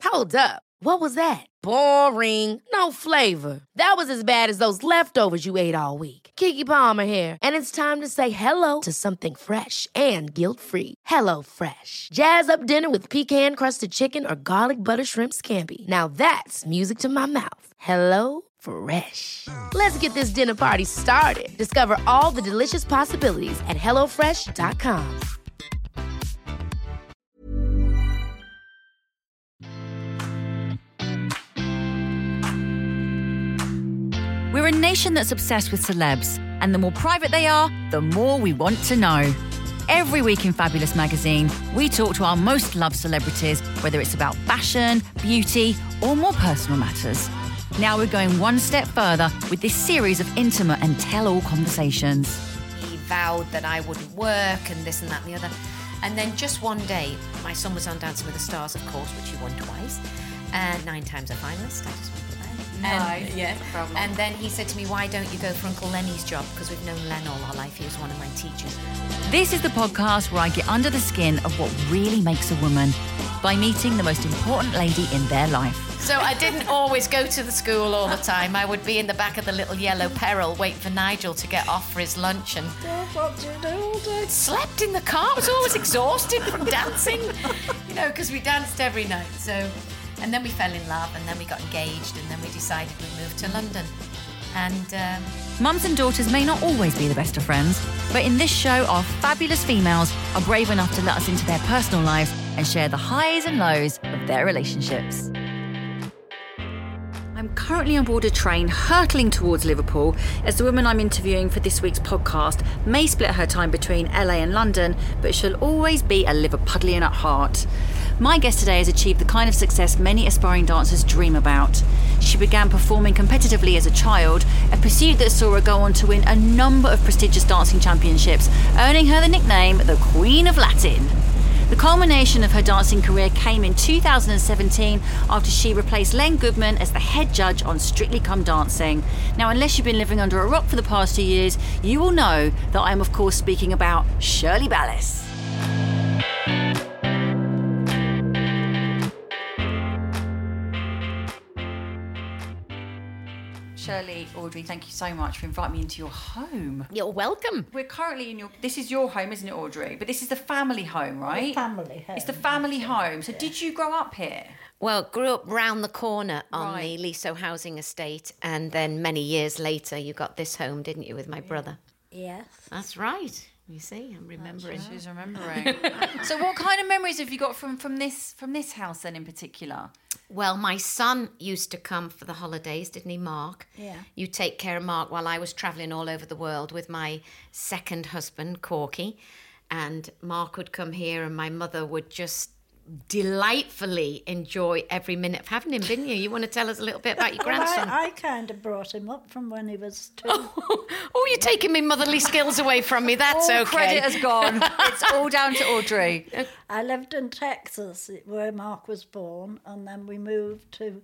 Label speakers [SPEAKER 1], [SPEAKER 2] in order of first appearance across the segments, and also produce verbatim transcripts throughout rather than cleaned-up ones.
[SPEAKER 1] Hold up. What was that? Boring. No flavor. That was as bad as those leftovers you ate all week. Keke Palmer here, and it's time to say hello to something fresh and guilt-free. Hello Fresh. Jazz up dinner with pecan-crusted chicken or garlic butter shrimp scampi. Now that's music to my mouth. Hello Fresh. Let's get this dinner party started. Discover all the delicious possibilities at hello fresh dot com.
[SPEAKER 2] We're a nation that's obsessed with celebs, and the more private they are, the more we want to know. Every week in Fabulous magazine, we talk to our most loved celebrities, whether it's about fashion, beauty, or more personal matters. Now we're going one step further with this series of intimate and tell-all conversations.
[SPEAKER 3] He vowed that I wouldn't work and this and that and the other. And then just one day, my son was on Dancing with the Stars, of course, which he won twice, and nine times a finalist. I just went with that.
[SPEAKER 2] Nice.
[SPEAKER 3] And, yeah. And then he said to me, why don't you go for Uncle Lenny's job? Because we've known Len all our life. He was one of my teachers.
[SPEAKER 2] This is the podcast where I get under the skin of what really makes a woman by meeting the most important lady in their life.
[SPEAKER 3] So I didn't always go to the school all the time. I would be in the back of the little yellow Peril, wait for Nigel to get off for his lunch, and
[SPEAKER 4] what do you do all day?
[SPEAKER 3] Slept in the car. I was always exhausted from dancing, you know, because we danced every night. So, and then we fell in love, and then we got engaged, and then we decided we'd move to London. And um,
[SPEAKER 2] mums and daughters may not always be the best of friends, but in this show, our fabulous females are brave enough to let us into their personal lives and share the highs and lows of their relationships. I'm currently on board a train hurtling towards Liverpool as the woman I'm interviewing for this week's podcast may split her time between L A and London, but she'll always be a Liverpudlian at heart. My guest today has achieved the kind of success many aspiring dancers dream about. She began performing competitively as a child, a pursuit that saw her go on to win a number of prestigious dancing championships, earning her the nickname the Queen of Latin. The culmination of her dancing career came in two thousand seventeen after she replaced Len Goodman as the head judge on Strictly Come Dancing. Now, unless you've been living under a rock for the past two years, you will know that I am, of course, speaking about Shirley Ballas. Shirley, Audrey, thank you so much for inviting me into your home.
[SPEAKER 3] You're welcome.
[SPEAKER 2] We're currently in your... This is your home, isn't it, Audrey? But this is the family home, right?
[SPEAKER 4] The family home.
[SPEAKER 2] It's the family home. So yeah. Did you grow up here?
[SPEAKER 3] Well, grew up round the corner on
[SPEAKER 2] Right.
[SPEAKER 3] the Liso housing estate, and then many years later you got this home, didn't you, with my brother?
[SPEAKER 4] Yes.
[SPEAKER 3] That's right. You see, I'm remembering.
[SPEAKER 2] She's remembering. So what kind of memories have you got from, from this from this house then in particular?
[SPEAKER 3] Well, my son used to come for the holidays, didn't he, Mark?
[SPEAKER 4] Yeah.
[SPEAKER 3] You take care of Mark while I was travelling all over the world with my second husband, Corky. And Mark would come here and my mother would just delightfully enjoy every minute of having him, didn't you? You want to tell us a little bit about your grandson?
[SPEAKER 4] Well, I, I kind of brought him up from when he was two.
[SPEAKER 3] Oh, oh, you're taking me motherly skills away from me. That's
[SPEAKER 2] all
[SPEAKER 3] okay.
[SPEAKER 2] Credit has gone. It's all down to Audrey.
[SPEAKER 4] I lived in Texas, where Mark was born, and then we moved to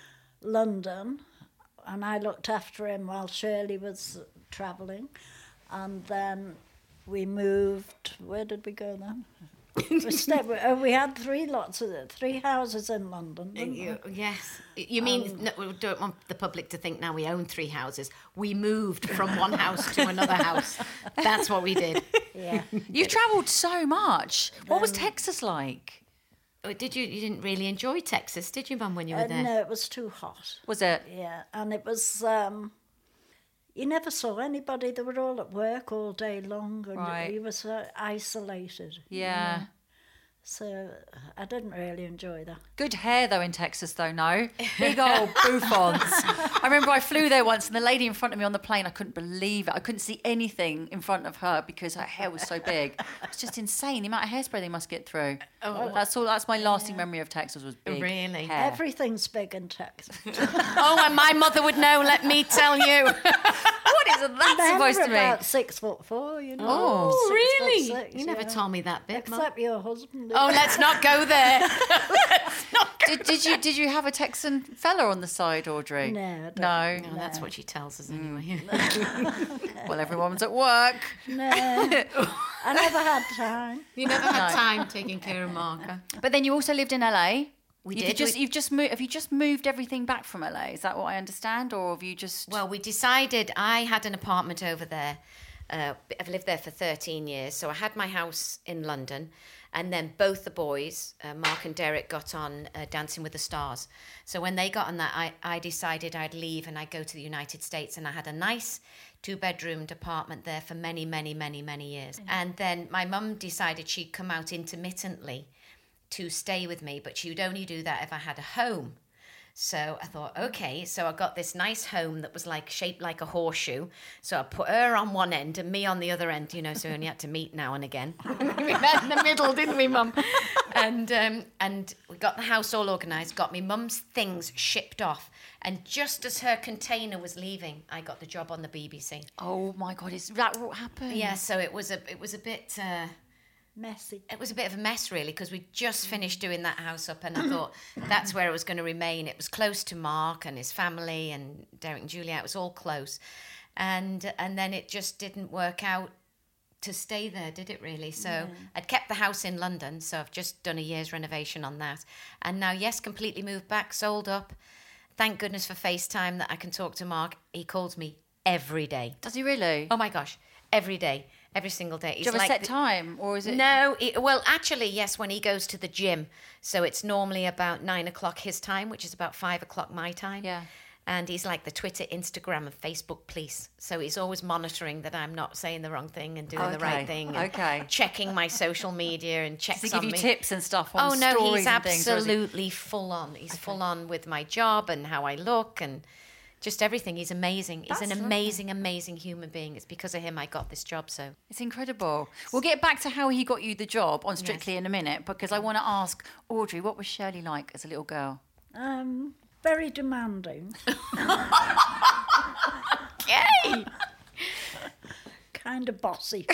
[SPEAKER 4] London, and I looked after him while Shirley was travelling, and then we moved. Where did we go then? we, stayed, we had three lots of three houses in London. Didn't
[SPEAKER 3] You,
[SPEAKER 4] we?
[SPEAKER 3] yes. You mean,
[SPEAKER 4] Um,
[SPEAKER 3] no, we don't want the public to think now we own three houses. We moved from one house to another house. That's what we did.
[SPEAKER 4] Yeah.
[SPEAKER 2] You've travelled so much. What was
[SPEAKER 4] Um,
[SPEAKER 2] Texas like?
[SPEAKER 3] Oh, did you? You didn't really enjoy Texas, did you, Mum, when you were
[SPEAKER 4] Uh,
[SPEAKER 3] there?
[SPEAKER 4] no, it was too hot.
[SPEAKER 2] Was it?
[SPEAKER 4] Yeah, and it was, um, you never saw anybody. They were all at work all day long, and
[SPEAKER 2] Right.
[SPEAKER 4] you were so isolated. you
[SPEAKER 2] Yeah.
[SPEAKER 4] know. So I didn't really enjoy that.
[SPEAKER 2] Good hair, though, in Texas, though, no? Big old bouffants. I remember I flew there once, and the lady in front of me on the plane, I couldn't believe it. I couldn't see anything in front of her because her hair was so big. It's just insane, the amount of hairspray they must get through. Oh, That's all. That's my lasting memory of Texas was big
[SPEAKER 3] Really?
[SPEAKER 2] hair.
[SPEAKER 4] Everything's big in Texas.
[SPEAKER 3] Oh, and my mother would know, let me tell you.
[SPEAKER 2] What is that
[SPEAKER 4] They're
[SPEAKER 2] supposed to
[SPEAKER 4] about
[SPEAKER 2] mean?
[SPEAKER 4] six foot four, you know.
[SPEAKER 3] Oh,
[SPEAKER 4] Six foot
[SPEAKER 3] really?
[SPEAKER 4] six,
[SPEAKER 3] You never
[SPEAKER 4] yeah.
[SPEAKER 3] told me that bit, Mum.
[SPEAKER 4] Except your husband.
[SPEAKER 3] Oh, let's not go there. Let's not go
[SPEAKER 2] Did, did you did you have a Texan fella on the side, Audrey?
[SPEAKER 4] No, I don't.
[SPEAKER 2] No.
[SPEAKER 3] No, that's what she tells us anyway.
[SPEAKER 2] Well, everyone's at work.
[SPEAKER 4] No, I never had time.
[SPEAKER 3] You never had
[SPEAKER 2] No.
[SPEAKER 3] time taking care of Mark. Huh?
[SPEAKER 2] But then you also lived in L A.
[SPEAKER 3] We
[SPEAKER 2] You've
[SPEAKER 3] did.
[SPEAKER 2] just
[SPEAKER 3] we,
[SPEAKER 2] you've just moved. Have you just moved everything back from L A? Is that what I understand, or have you just?
[SPEAKER 3] Well, we decided. I had an apartment over there. Uh, I've lived there for thirteen years, so I had my house in London, and then both the boys, uh, Mark and Derek, got on uh, Dancing with the Stars. So when they got on that, I, I decided I'd leave and I'd go to the United States, and I had a nice two-bedroomed apartment there for many, many, many, many years. Mm-hmm. And then my mum decided she'd come out intermittently to stay with me, but she would only do that if I had a home. So I thought, okay, so I got this nice home that was like shaped like a horseshoe. So I put her on one end and me on the other end, you know, so we only had to meet now and again. We met in the middle, didn't we, Mum? And um, and we got the house all organised, got me mum's things shipped off. And just as her container was leaving, I got the job on the B B C.
[SPEAKER 2] Oh my God, is that what happened?
[SPEAKER 3] Yeah, so it was a it was a bit... Uh,
[SPEAKER 4] Messy.
[SPEAKER 3] It was a bit of a mess, really, because we just finished doing that house up, and I thought that's where it was going to remain. It was close to Mark and his family and Derek and Julia. It was all close, and and then it just didn't work out to stay there, did it really? So yeah. I'd kept the house in London, so I've just done a year's renovation on that, and now yes, completely moved back, sold up. Thank goodness for FaceTime that I can talk to Mark. He calls me every day.
[SPEAKER 2] Does he really?
[SPEAKER 3] Oh my gosh, every day. Every single day.
[SPEAKER 2] He's Do you have like a set the, time, or is it?
[SPEAKER 3] No, it, well, actually, yes. When he goes to the gym, so it's normally about nine o'clock his time, which is about five o'clock my time.
[SPEAKER 2] Yeah.
[SPEAKER 3] And he's like the Twitter, Instagram, and Facebook police. So he's always monitoring that I'm not saying the wrong thing and doing
[SPEAKER 2] okay.
[SPEAKER 3] the right thing. And
[SPEAKER 2] okay.
[SPEAKER 3] Checking my social media and checks
[SPEAKER 2] Does he give
[SPEAKER 3] on
[SPEAKER 2] you
[SPEAKER 3] me.
[SPEAKER 2] tips and stuff on
[SPEAKER 3] oh no,
[SPEAKER 2] stories
[SPEAKER 3] he's
[SPEAKER 2] and things,
[SPEAKER 3] absolutely full on. He's okay. full on with my job and how I look and. Just everything. He's amazing. He's
[SPEAKER 2] That's
[SPEAKER 3] an amazing, lovely. amazing human being. It's because of him I got this job, so...
[SPEAKER 2] It's incredible. We'll get back to how he got you the job on Strictly yes. in a minute, because I want to ask, Audrey, what was Shirley like as a little girl?
[SPEAKER 4] Um, very demanding.
[SPEAKER 3] Okay!
[SPEAKER 4] Kind of bossy.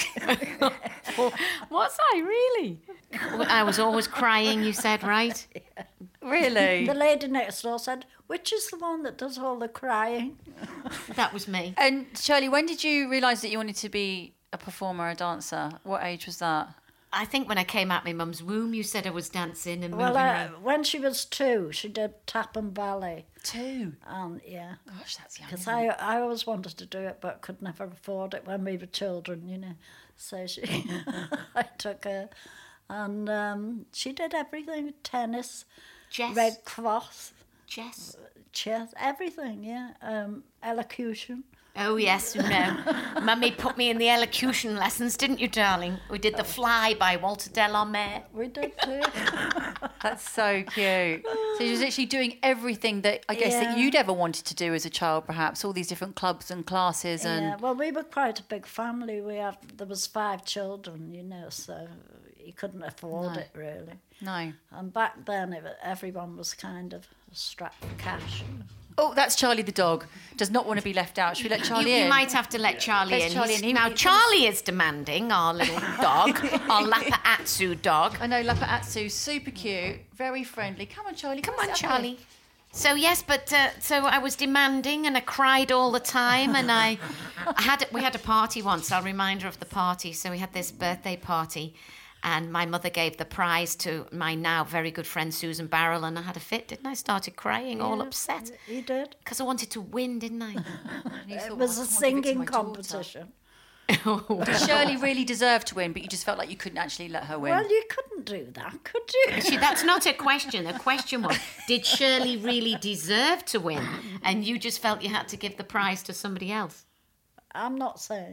[SPEAKER 3] Well, was I really? I was always crying, you said, right?
[SPEAKER 4] Yeah.
[SPEAKER 2] Really?
[SPEAKER 4] The lady next door said, which is the one that does all the crying?
[SPEAKER 3] That was me.
[SPEAKER 2] And Shirley, when did you realise that you wanted to be a performer, a dancer? What age was that?
[SPEAKER 3] I think when I came out my mum's womb, you said I was dancing and
[SPEAKER 4] well,
[SPEAKER 3] moving
[SPEAKER 4] uh,
[SPEAKER 3] around.
[SPEAKER 4] When she was two, she did tap and ballet.
[SPEAKER 2] Two?
[SPEAKER 4] Um, yeah.
[SPEAKER 2] Gosh, that's young.
[SPEAKER 4] Because I, I always wanted to do it, but could never afford it when we were children, you know. So she, I took her, and um, she did everything: tennis,
[SPEAKER 3] chess,
[SPEAKER 4] Red Cross,
[SPEAKER 3] chess,
[SPEAKER 4] chess, everything. Yeah, um, elocution.
[SPEAKER 3] Oh, yes, no. Mummy put me in the elocution lessons, didn't you, darling? We did The Fly by Walter Delarmere.
[SPEAKER 4] We did too.
[SPEAKER 2] That's so cute. So she was actually doing everything that I guess
[SPEAKER 4] yeah.
[SPEAKER 2] that you'd ever wanted to do as a child, perhaps, all these different clubs and classes. And
[SPEAKER 4] yeah, well, we were quite a big family. We have There was five children, you know, so you couldn't afford
[SPEAKER 2] no.
[SPEAKER 4] it, really.
[SPEAKER 2] No.
[SPEAKER 4] And back then, it, everyone was kind of strapped for cash.
[SPEAKER 2] Oh, that's Charlie the dog. Does not want to be left out. Should we let Charlie
[SPEAKER 3] you,
[SPEAKER 2] in?
[SPEAKER 3] You might have to let Charlie
[SPEAKER 2] Let's
[SPEAKER 3] in.
[SPEAKER 2] Charlie in. He,
[SPEAKER 3] now,
[SPEAKER 2] he,
[SPEAKER 3] Charlie is demanding, our little dog, our Lapa-Atsu dog.
[SPEAKER 2] I know, Lapa-Atsu, super cute, very friendly. Come on, Charlie.
[SPEAKER 3] Come,
[SPEAKER 2] come
[SPEAKER 3] on, Charlie. So, yes, but uh, so I was demanding and I cried all the time and I, I had we had a party once. I'll remind her of the party. So we had this birthday party. And my mother gave the prize to my now very good friend Susan Barrell, and I had a fit, didn't I? Started crying, yeah, all upset.
[SPEAKER 4] You did?
[SPEAKER 3] Because I wanted to win, didn't I?
[SPEAKER 4] It
[SPEAKER 3] thought,
[SPEAKER 4] was
[SPEAKER 3] well,
[SPEAKER 4] a singing competition.
[SPEAKER 2] Did Shirley really deserve to win, but you just felt like you couldn't actually let her win?
[SPEAKER 4] Well, you couldn't do that, could you?
[SPEAKER 3] See, that's not a question. The question was, did Shirley really deserve to win? And you just felt you had to give the prize to somebody else?
[SPEAKER 4] I'm not saying.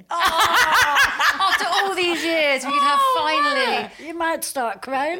[SPEAKER 2] Oh, after all these years, we could have finally.
[SPEAKER 4] You might start crying.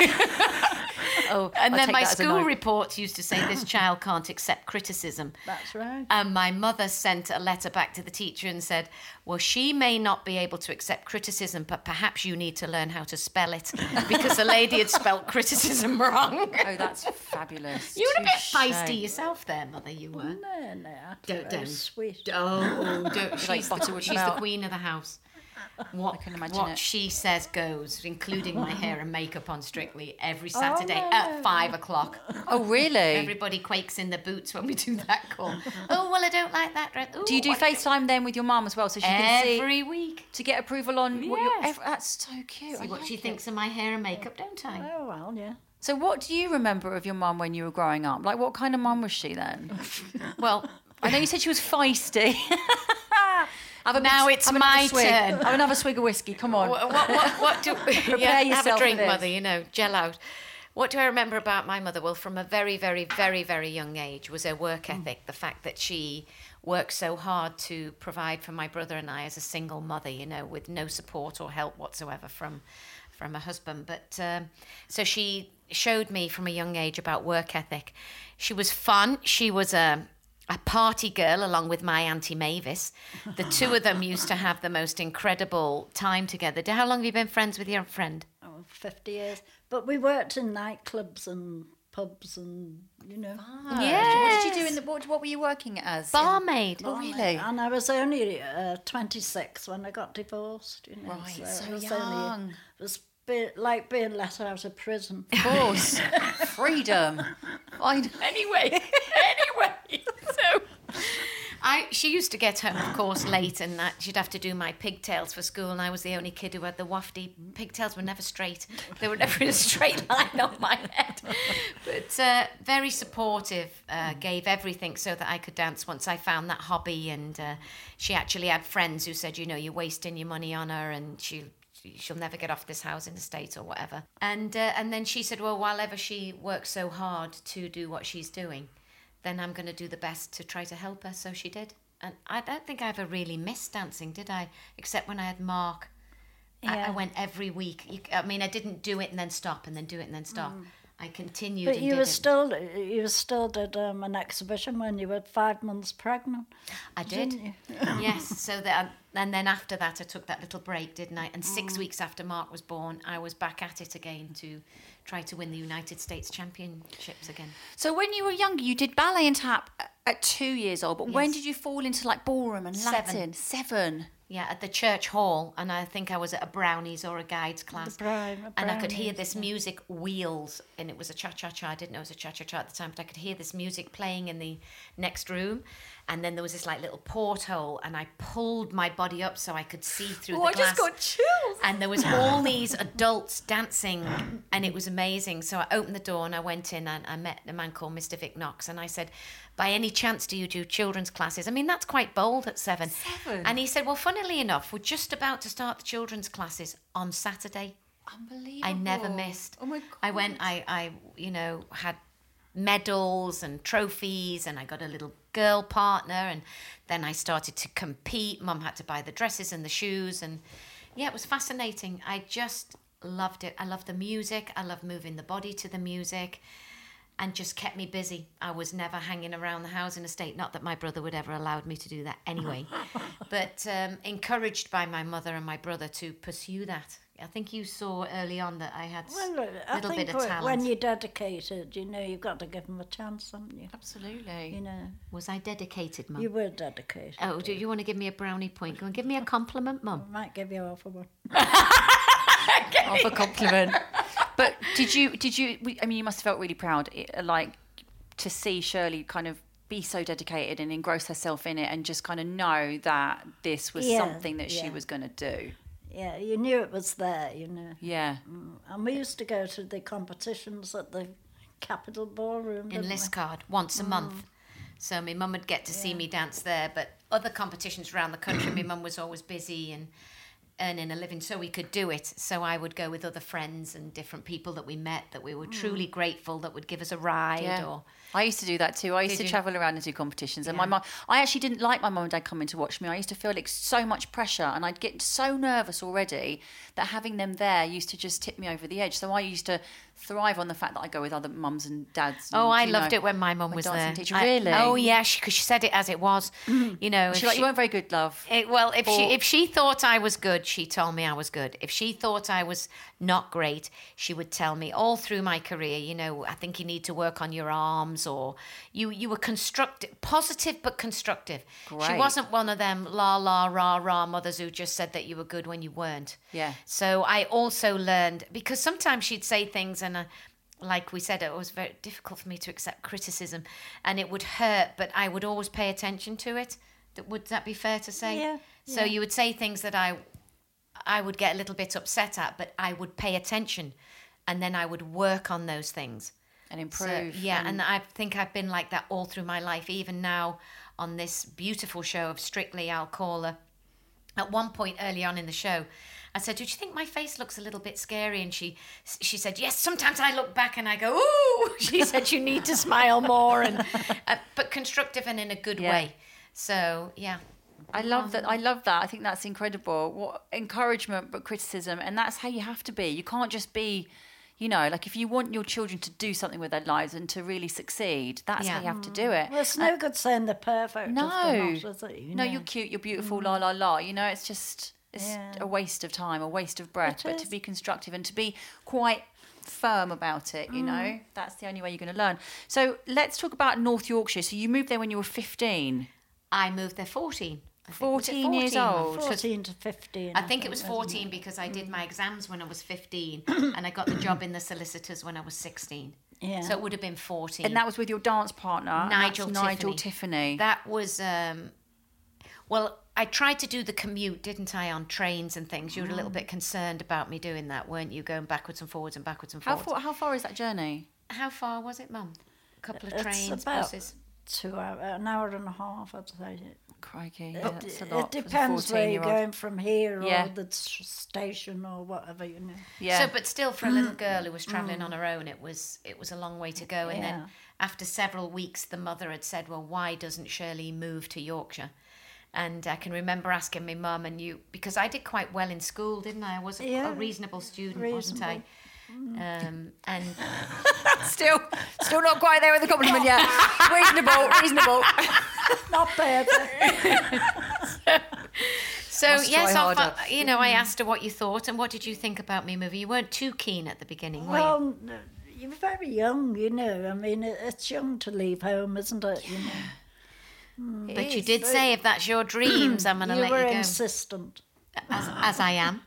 [SPEAKER 3] Oh, and
[SPEAKER 2] I'll
[SPEAKER 3] then my
[SPEAKER 2] that
[SPEAKER 3] school reports used to say this child can't accept criticism.
[SPEAKER 4] That's right.
[SPEAKER 3] And my mother sent a letter back to the teacher and said, well, she may not be able to accept criticism, but perhaps you need to learn how to spell it, because the lady had spelt criticism wrong.
[SPEAKER 2] Oh, that's fabulous.
[SPEAKER 3] You were a bit
[SPEAKER 2] Touche.
[SPEAKER 3] feisty yourself there, Mother, you were.
[SPEAKER 4] No, no.
[SPEAKER 3] Don't, don't.
[SPEAKER 4] Sweet.
[SPEAKER 3] Oh, don't. She's,
[SPEAKER 2] like
[SPEAKER 3] the,
[SPEAKER 2] butter
[SPEAKER 3] she's the queen of the house. What,
[SPEAKER 2] I can imagine
[SPEAKER 3] what
[SPEAKER 2] it.
[SPEAKER 3] she says goes, including my hair and makeup on Strictly every Saturday
[SPEAKER 4] no.
[SPEAKER 3] at five o'clock.
[SPEAKER 2] Oh, really?
[SPEAKER 3] Everybody quakes in their boots when we do that call. Oh, well, I don't like that dress. Ooh,
[SPEAKER 2] Do you do
[SPEAKER 3] what-
[SPEAKER 2] FaceTime then with your mum as well, so she can see
[SPEAKER 3] every week?
[SPEAKER 2] to get approval on what you're?
[SPEAKER 3] Yes.
[SPEAKER 2] Ev- that's so cute.
[SPEAKER 3] See
[SPEAKER 2] I
[SPEAKER 3] what
[SPEAKER 2] like
[SPEAKER 3] she
[SPEAKER 2] it.
[SPEAKER 3] thinks of my hair and makeup, don't I?
[SPEAKER 4] Oh, well, yeah.
[SPEAKER 2] So what do you remember of your mum when you were growing up? Like, what kind of mum was she then?
[SPEAKER 3] Well,
[SPEAKER 2] I know you said she was feisty. Have a
[SPEAKER 3] now
[SPEAKER 2] big,
[SPEAKER 3] it's
[SPEAKER 2] have
[SPEAKER 3] my
[SPEAKER 2] another swig.
[SPEAKER 3] turn.
[SPEAKER 2] Have another swig of whiskey. Come on.
[SPEAKER 3] What, what, what, what do...
[SPEAKER 2] Prepare
[SPEAKER 3] yeah,
[SPEAKER 2] yourself
[SPEAKER 3] have a drink,
[SPEAKER 2] for this.
[SPEAKER 3] mother, you know, gel out. What do I remember about my mother? Well, from a very, very, very, very young age was her work ethic. Mm. The fact that she worked so hard to provide for my brother and I as a single mother, you know, with no support or help whatsoever from from her husband. But um, so she showed me from a young age about work ethic. She was fun. She was a... a party girl along with my Auntie Mavis. The two of them used to have the most incredible time together. How long have you been friends with your friend?
[SPEAKER 4] Oh, fifty years. But we worked in nightclubs and pubs and, you know.
[SPEAKER 2] Ah, yes. What did you do in the, what, what were you working as?
[SPEAKER 3] Barmaid.
[SPEAKER 2] Oh, really?
[SPEAKER 4] And I was only uh, twenty-six when I got divorced, you know.
[SPEAKER 2] Right, so,
[SPEAKER 4] it was
[SPEAKER 2] young.
[SPEAKER 4] Only, it was be, like being let out of prison.
[SPEAKER 2] Of course. Freedom. I,
[SPEAKER 3] Anyway, anyway, so I she used to get home, of course, late, and that she'd have to do my pigtails for school, and I was the only kid who had the wafty pigtails. Were never straight; they were never in a straight line on my head. But uh, very supportive, uh, gave everything so that I could dance. Once I found that hobby, and uh, she actually had friends who said, you know, you're wasting your money on her, and she. She'll never get off this housing estate or whatever. And uh, and then she said, well, while ever she works so hard to do what she's doing, then I'm going to do the best to try to help her. So she did. And I don't think I ever really missed dancing, did I? Except when I had Mark.
[SPEAKER 4] Yeah.
[SPEAKER 3] I, I went every week. You, I mean, I didn't do it and then stop and then do it and then stop. Mm. I continued.
[SPEAKER 4] But
[SPEAKER 3] and
[SPEAKER 4] you
[SPEAKER 3] did
[SPEAKER 4] were
[SPEAKER 3] it.
[SPEAKER 4] still you still did um, an exhibition when you were five months pregnant.
[SPEAKER 3] I did.
[SPEAKER 4] Didn't you?
[SPEAKER 3] Yes. So that, and then after that, I took that little break, didn't I? And six mm. weeks after Mark was born, I was back at it again to try to win the United States Championships again.
[SPEAKER 2] So when you were younger, you did ballet and tap at two years old. But
[SPEAKER 3] Yes.
[SPEAKER 2] when did you fall into like ballroom and
[SPEAKER 3] Seven.
[SPEAKER 2] Latin? Seven.
[SPEAKER 3] Yeah, at the church hall, and I think I was at a brownies or a guides class,
[SPEAKER 4] The brown- the
[SPEAKER 3] and I could hear
[SPEAKER 4] brownies,
[SPEAKER 3] this
[SPEAKER 4] yeah.
[SPEAKER 3] music wheels, and it was a cha-cha-cha. I didn't know it was a cha-cha-cha at the time, but I could hear this music playing in the next room, and then there was this like little porthole, and I pulled my body up so I could see through
[SPEAKER 2] Oh,
[SPEAKER 3] the
[SPEAKER 2] I
[SPEAKER 3] glass.
[SPEAKER 2] just got chills.
[SPEAKER 3] And there was all these adults dancing, and it was amazing. So I opened the door and I went in, and I met a man called Mister Vic Knox, and I said, by any chance do you do children's classes? I mean, that's quite bold at seven.
[SPEAKER 2] Seven?
[SPEAKER 3] And he said, well, funnily enough, we're just about to start the children's classes on Saturday.
[SPEAKER 2] Unbelievable.
[SPEAKER 3] I never missed.
[SPEAKER 2] Oh my God.
[SPEAKER 3] I went, I, I, you know, had medals and trophies, and I got a little girl partner, and then I started to compete. Mum had to buy the dresses and the shoes, and yeah, it was fascinating. I just loved it. I loved the music. I loved moving the body to the music, and just kept me busy. I was never hanging around the housing estate. Not that my brother would ever allowed me to do that anyway, but um, encouraged by my mother and my brother to pursue that. I think you saw early on that I had
[SPEAKER 4] Well,
[SPEAKER 3] a
[SPEAKER 4] I
[SPEAKER 3] little
[SPEAKER 4] think
[SPEAKER 3] bit of talent.
[SPEAKER 4] when you're dedicated, you know, you've got to give them a chance, haven't you?
[SPEAKER 2] Absolutely.
[SPEAKER 4] You know,
[SPEAKER 3] Was I dedicated, Mum?
[SPEAKER 4] you were dedicated.
[SPEAKER 3] Oh, do you want to give me a brownie point? Go and give me a compliment, Mum.
[SPEAKER 4] I might give you half a one.
[SPEAKER 2] Off a compliment. But did you, did you, I mean, you must have felt really proud, eh, like, to see Shirley kind of be so dedicated and engross herself in it and just kind of know that this was
[SPEAKER 4] Yeah,
[SPEAKER 2] something that she
[SPEAKER 4] yeah.
[SPEAKER 2] was going to do.
[SPEAKER 4] Yeah, you knew it was there, you know.
[SPEAKER 2] Yeah.
[SPEAKER 4] And we used to go to the competitions at the Capitol Ballroom.
[SPEAKER 3] In
[SPEAKER 4] didn't we?
[SPEAKER 3] Liscard, once a month. So my mum would get to see me dance there, but other competitions around the country, my mum was always busy and earning a living, so we could do it. So I would go with other friends and different people that we met that we were truly grateful that would give us a ride.
[SPEAKER 2] Yeah.
[SPEAKER 3] Or
[SPEAKER 2] I used to do that too. I used
[SPEAKER 3] Did
[SPEAKER 2] to
[SPEAKER 3] you?
[SPEAKER 2] travel around and do competitions. And
[SPEAKER 3] Yeah.
[SPEAKER 2] my mum, I actually didn't like my mum and dad coming to watch me. I used to feel like so much pressure, and I'd get so nervous already that having them there used to just tip me over the edge. So I used to thrive on the fact that I go with other mums and dads.
[SPEAKER 3] Oh,
[SPEAKER 2] and,
[SPEAKER 3] I
[SPEAKER 2] you
[SPEAKER 3] loved
[SPEAKER 2] know,
[SPEAKER 3] it when my mum
[SPEAKER 2] my
[SPEAKER 3] was
[SPEAKER 2] dancing
[SPEAKER 3] there.
[SPEAKER 2] teacher.
[SPEAKER 3] I-
[SPEAKER 2] Really?
[SPEAKER 3] oh, yeah, because she, she said it as it was. You know,
[SPEAKER 2] She's
[SPEAKER 3] if
[SPEAKER 2] like,
[SPEAKER 3] she-
[SPEAKER 2] you weren't very good, love.
[SPEAKER 3] It, well, if she
[SPEAKER 2] Or-
[SPEAKER 3] if she thought I was good, she told me I was good. If she thought I was not great, she would tell me all through my career. You know, I think you need to work on your arms, or you you were constructive, positive but constructive. She
[SPEAKER 2] Great.
[SPEAKER 3] wasn't one of them la la rah rah mothers who just said that you were good when you weren't.
[SPEAKER 2] Yeah.
[SPEAKER 3] So I also learned, because sometimes she'd say things and. Uh, like we said, it was very difficult for me to accept criticism, and it would hurt, but I would always pay attention to it. Th- Would that be fair to say?
[SPEAKER 4] Yeah,
[SPEAKER 3] So
[SPEAKER 4] yeah.
[SPEAKER 3] you would say things that I, I would get a little bit upset at, but I would pay attention, and then I would work on those things.
[SPEAKER 2] And improve.
[SPEAKER 3] So, yeah,
[SPEAKER 2] and...
[SPEAKER 3] and I think I've been like that all through my life. Even now on this beautiful show of Strictly, I'll call her. At one point early on in the show, I said, "Do you think my face looks a little bit scary?" And she she said, "Yes, sometimes I look back and I go, ooh." She said, "You need to smile more," and uh, but constructive and in a good
[SPEAKER 2] Yeah.
[SPEAKER 3] way. So, yeah.
[SPEAKER 2] I love that. I love that. I think that's incredible. What encouragement, but criticism. And that's how you have to be. You can't just be... You know, like if you want your children to do something with their lives and to really succeed, that's
[SPEAKER 3] Yeah.
[SPEAKER 2] how you have to do it.
[SPEAKER 4] Well, it's no good saying they're perfect.
[SPEAKER 2] No,
[SPEAKER 4] if they're not, is it, you
[SPEAKER 2] no,
[SPEAKER 4] know?
[SPEAKER 2] you're cute, you're beautiful, la la la. You know, it's just it's
[SPEAKER 4] Yeah.
[SPEAKER 2] a waste of time, a waste of breath.
[SPEAKER 4] It
[SPEAKER 2] But to
[SPEAKER 4] is.
[SPEAKER 2] be constructive and to be quite firm about it, you know,
[SPEAKER 4] Mm.
[SPEAKER 2] that's the only way you're going to learn. So let's talk about North Yorkshire. So you moved there when you were fifteen.
[SPEAKER 3] I moved there fourteen. I think. Was it
[SPEAKER 2] fourteen years old.
[SPEAKER 4] fourteen to fifteen.
[SPEAKER 3] I think it was
[SPEAKER 4] wasn't
[SPEAKER 3] fourteen because I did my exams when I was fifteen and I got the job in the solicitors when I was sixteen.
[SPEAKER 4] Yeah.
[SPEAKER 3] So it would have been fourteen.
[SPEAKER 2] And that was with your dance partner, and
[SPEAKER 3] Nigel
[SPEAKER 2] that's Nigel
[SPEAKER 3] Tiffany.
[SPEAKER 2] Tiffany.
[SPEAKER 3] That was, um, well, I tried to do the commute, didn't I, on trains and things. You were a little bit concerned about me doing that, weren't you? Going backwards and forwards and backwards and
[SPEAKER 2] how
[SPEAKER 3] forwards.
[SPEAKER 2] far? How far is that journey?
[SPEAKER 3] How far was it, Mum? A couple of
[SPEAKER 4] It's
[SPEAKER 3] trains,
[SPEAKER 4] about
[SPEAKER 3] buses?
[SPEAKER 4] two hour, an hour and a half, I'd say.
[SPEAKER 2] Crikey,
[SPEAKER 4] It,
[SPEAKER 2] that's a
[SPEAKER 4] it
[SPEAKER 2] lot. for a
[SPEAKER 4] depends where you're
[SPEAKER 2] fourteen-year-old.
[SPEAKER 4] going from here
[SPEAKER 2] Yeah.
[SPEAKER 4] or the s- station or whatever, you know.
[SPEAKER 2] Yeah.
[SPEAKER 3] So, but still, for a little girl who was travelling on her own, it was it was a long way to go. And
[SPEAKER 4] Yeah.
[SPEAKER 3] then after several weeks, the mother had said, "Well, why doesn't Shirley move to Yorkshire?" And I can remember asking my mum and you, because I did quite well in school, didn't I? I was a,
[SPEAKER 4] Yeah.
[SPEAKER 3] a reasonable student, wasn't I? Um, and
[SPEAKER 2] still, still not quite there with the compliment yet. Reasonable, reasonable.
[SPEAKER 4] Not bad.
[SPEAKER 3] so
[SPEAKER 2] Must
[SPEAKER 3] yes,
[SPEAKER 2] try
[SPEAKER 3] I
[SPEAKER 2] harder.
[SPEAKER 3] thought- you know, I asked her what you thought and what did you think about me moving. You weren't too keen at the beginning, were you?
[SPEAKER 4] Well, you're very young, you know. I mean, it, it's young to leave home, isn't it? You know.
[SPEAKER 3] But you
[SPEAKER 2] is,
[SPEAKER 3] did
[SPEAKER 4] but-
[SPEAKER 3] say if that's your dreams, I'm going to
[SPEAKER 4] You
[SPEAKER 3] let
[SPEAKER 4] were
[SPEAKER 3] you go.
[SPEAKER 4] insistent.
[SPEAKER 3] as, as I am.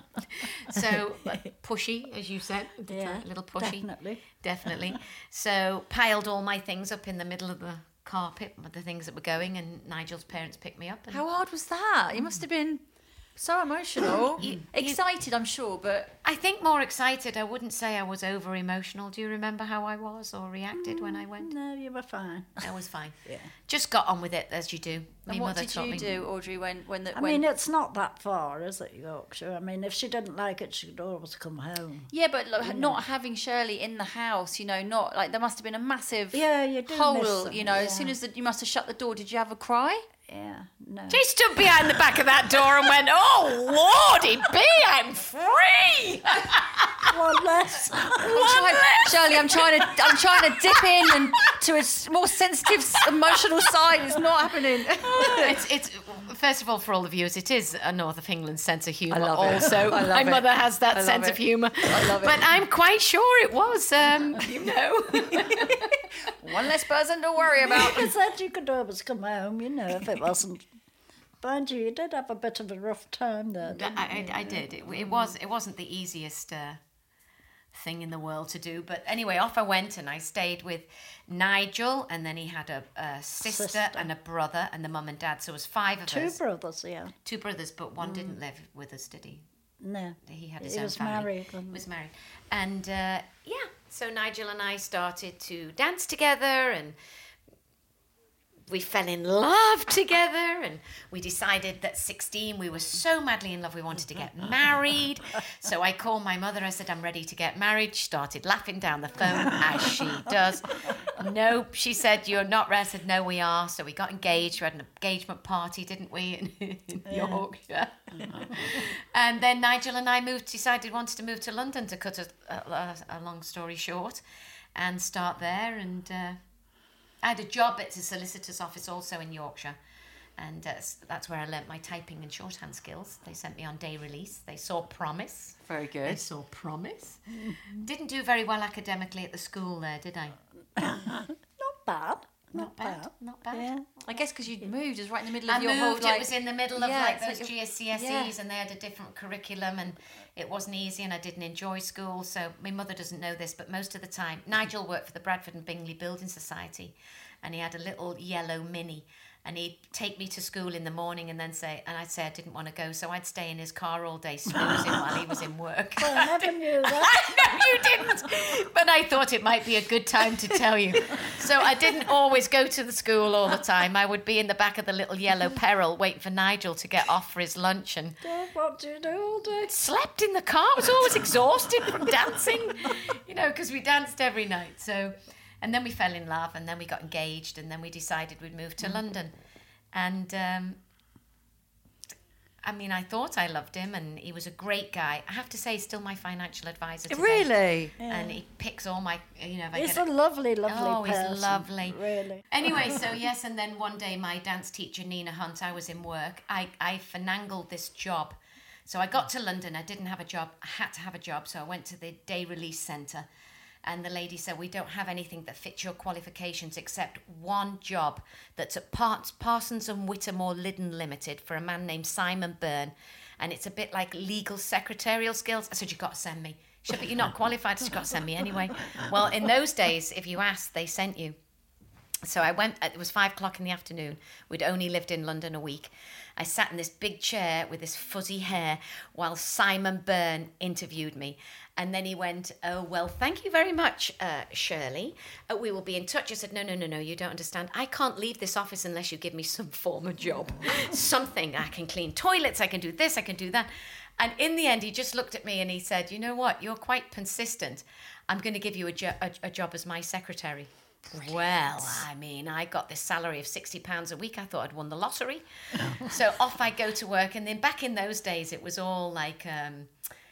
[SPEAKER 3] So pushy, as you said,
[SPEAKER 4] Yeah,
[SPEAKER 3] a little pushy,
[SPEAKER 4] definitely.
[SPEAKER 3] definitely. So piled all my things up in the middle of the carpet with the things that were going, and Nigel's parents picked me up. And
[SPEAKER 2] How hard was that? You must have been so emotional.
[SPEAKER 3] You- you-
[SPEAKER 2] Excited, I'm sure, but
[SPEAKER 3] I think more excited. I wouldn't say I was over emotional. Do you remember how I was or reacted when I went?
[SPEAKER 4] No, you were fine.
[SPEAKER 3] I was fine.
[SPEAKER 4] Yeah.
[SPEAKER 3] Just got on with it as you do. My
[SPEAKER 2] and what
[SPEAKER 3] mother
[SPEAKER 2] did
[SPEAKER 3] taught
[SPEAKER 2] you
[SPEAKER 3] me.
[SPEAKER 2] do, Audrey, when when the
[SPEAKER 4] I
[SPEAKER 2] when...
[SPEAKER 4] mean, it's not that far, is it, Yorkshire? I mean, if she didn't like it, she could always come home.
[SPEAKER 2] Yeah, but like, not having Shirley in the house, you know, not like there must have been a massive
[SPEAKER 4] Yeah, you do
[SPEAKER 2] hole,
[SPEAKER 4] miss them,
[SPEAKER 2] you know. As
[SPEAKER 4] yeah.
[SPEAKER 2] soon as the, you must have shut the door, did you have a cry?
[SPEAKER 4] Yeah, no.
[SPEAKER 3] She stood behind the back of that door and went, "Oh, Lordy B, I'm free!"
[SPEAKER 4] One less.
[SPEAKER 2] I'm trying, Shirley, I'm trying to I'm trying to dip in and to a s- more sensitive, s- emotional side. It's not happening.
[SPEAKER 3] it's it's first of all, for all the viewers, it is a North of England sense of humour.
[SPEAKER 2] I love it.
[SPEAKER 3] Also,
[SPEAKER 2] I love
[SPEAKER 3] my
[SPEAKER 2] it.
[SPEAKER 3] mother has that
[SPEAKER 2] I love
[SPEAKER 3] sense
[SPEAKER 2] it.
[SPEAKER 3] of humour.
[SPEAKER 2] I love it.
[SPEAKER 3] But I'm quite sure it was. Um, you know,
[SPEAKER 2] One less person to worry about.
[SPEAKER 4] I said you could always come home, you know, if it wasn't. Mind you, you did have a bit of a rough time there. didn't
[SPEAKER 3] I,
[SPEAKER 4] you?
[SPEAKER 3] I, I did. It, it was. It wasn't the easiest uh, thing in the world to do. But anyway, off I went, and I stayed with Nigel, and then he had a, a sister,
[SPEAKER 4] Sister.
[SPEAKER 3] and a brother, and the mum and dad. So it was five of
[SPEAKER 4] Two
[SPEAKER 3] us.
[SPEAKER 4] brothers, yeah.
[SPEAKER 3] Two brothers, but one didn't live with us, did he?
[SPEAKER 4] No.
[SPEAKER 3] He had his
[SPEAKER 4] He
[SPEAKER 3] own
[SPEAKER 4] was
[SPEAKER 3] family.
[SPEAKER 4] married,
[SPEAKER 3] He
[SPEAKER 4] wasn't
[SPEAKER 3] was
[SPEAKER 4] he?
[SPEAKER 3] married, and uh, yeah. So Nigel and I started to dance together, and we fell in love together, and we decided that sixteen we were so madly in love we wanted to get married. So I called my mother. I said, "I'm ready to get married." She started laughing down the phone, as she does. Nope, she said, "You're not ready." I said, "No, we are." So we got engaged. We had an engagement party, didn't we, in, in Yorkshire? And then Nigel and I moved. Decided wanted to move to London to cut a, a, a long story short, and start there. And uh, I had a job at the solicitor's office also in Yorkshire, and uh, that's where I learnt my typing and shorthand skills. They sent me on day release. They saw promise.
[SPEAKER 2] Very
[SPEAKER 3] They
[SPEAKER 2] good.
[SPEAKER 3] saw promise. Didn't do very well academically at the school there, did I?
[SPEAKER 4] Not bad.
[SPEAKER 3] Not bad. Not bad.
[SPEAKER 4] Yeah.
[SPEAKER 2] I guess because you'd moved, it was right in the middle of
[SPEAKER 3] I
[SPEAKER 2] your
[SPEAKER 3] moved,
[SPEAKER 2] whole like.
[SPEAKER 3] it was in the middle of
[SPEAKER 2] Yeah,
[SPEAKER 3] like
[SPEAKER 2] it's
[SPEAKER 3] those
[SPEAKER 2] like
[SPEAKER 3] G
[SPEAKER 2] a-
[SPEAKER 3] C S Es
[SPEAKER 2] yeah.
[SPEAKER 3] and they had a different curriculum and it wasn't easy and I didn't enjoy school. So my mother doesn't know this, but most of the time, Nigel worked for the Bradford and Bingley Building Society and he had a little yellow Mini And he'd take me to school in the morning and then say, and I'd say I didn't want to go. So I'd stay in his car all day snoozing while he was in work.
[SPEAKER 4] Well, I never knew that.
[SPEAKER 3] No, you didn't. But I thought it might be a good time to tell you. So I didn't always go to the school all the time. I would be in the back of the little yellow Peril waiting for Nigel to get off for his lunch. And
[SPEAKER 4] Dad, what do you do all day?
[SPEAKER 3] slept in the car. I was always exhausted from dancing, you know, because we danced every night. So... And then we fell in love, and then we got engaged, and then we decided we'd move to London. And, um, I mean, I thought I loved him, and he was a great guy. I have to say, he's still my financial advisor today.
[SPEAKER 2] Really?
[SPEAKER 3] Yeah. And he picks all my, you know... If I
[SPEAKER 4] He's
[SPEAKER 3] get
[SPEAKER 4] a lovely, lovely
[SPEAKER 3] oh,
[SPEAKER 4] person.
[SPEAKER 3] he's lovely.
[SPEAKER 4] Really.
[SPEAKER 3] Anyway, so yes, and then one day my dance teacher, Nina Hunt, I was in work. I, I finangled this job. So I got to London. I didn't have a job. I had to have a job, so I went to the day release centre. And the lady said, we don't have anything that fits your qualifications except one job that's at Par- Parsons and Whittemore Liddon Limited for a man named Simon Byrne. And it's a bit like legal secretarial skills. I said, you've got to send me. She said, but you're not qualified. So you've got to send me anyway. Well, in those days, if you asked, they sent you. So I went, it was five o'clock in the afternoon. We'd only lived in London a week. I sat in this big chair with this fuzzy hair while Simon Byrne interviewed me. And then he went, oh, well, thank you very much, uh, Shirley. Uh, we will be in touch. I said, no, no, no, no, you don't understand. I can't leave this office unless you give me some form of job. Something. I can clean toilets. I can do this. I can do that. And in the end, he just looked at me and he said, you know what? You're quite persistent. I'm going to give you a, jo- a, a job as my secretary. Well, I mean, I got this salary of sixty pounds a week. I thought I'd won the lottery. So off I go to work. And then back in those days, it was all like... Um,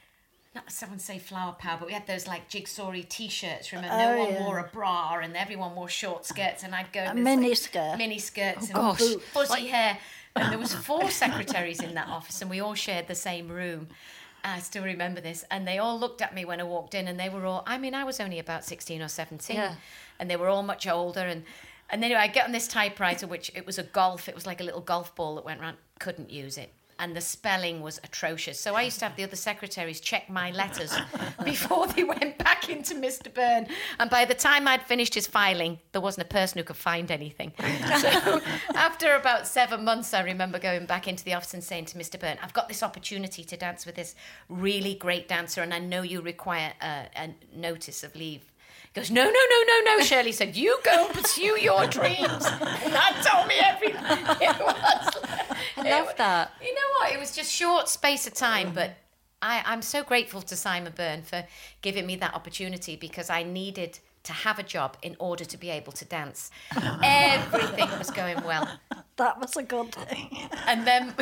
[SPEAKER 3] not someone say flower power, but we had those like jigsaw-y t-shirts. Remember, no
[SPEAKER 4] Oh,
[SPEAKER 3] one
[SPEAKER 4] yeah.
[SPEAKER 3] wore a bra and everyone wore short skirts, and I'd go in
[SPEAKER 4] A
[SPEAKER 3] this,
[SPEAKER 4] mini
[SPEAKER 3] like,
[SPEAKER 4] skirt.
[SPEAKER 3] mini skirts, and
[SPEAKER 2] gosh.
[SPEAKER 3] boots, fuzzy hair. And there was four secretaries in that office, and we all shared the same room. I still remember this, and they all looked at me when I walked in, and they were all. I mean, I was only about sixteen or seventeen,
[SPEAKER 2] Yeah.
[SPEAKER 3] and they were all much older. And and anyway, I get on this typewriter, which it was a golf. It was like a little golf ball that went round. Couldn't use it. And the spelling was atrocious. So I used to have the other secretaries check my letters before they went back into Mister Byrne. And by the time I'd finished his filing, there wasn't a person who could find anything. So after about seven months, I remember going back into the office and saying to Mister Byrne, I've got this opportunity to dance with this really great dancer, and I know you require a, a notice of leave. He goes, no, no, no, no, no. Shirley said, you go and pursue your dreams. And that told me everything. It was,
[SPEAKER 2] I love
[SPEAKER 3] it,
[SPEAKER 2] that.
[SPEAKER 3] You know what? It was just short space of time, but I, I'm so grateful to Simon Byrne for giving me that opportunity, because I needed to have a job in order to be able to dance. Everything was going well.
[SPEAKER 4] That was a good thing.
[SPEAKER 3] And then,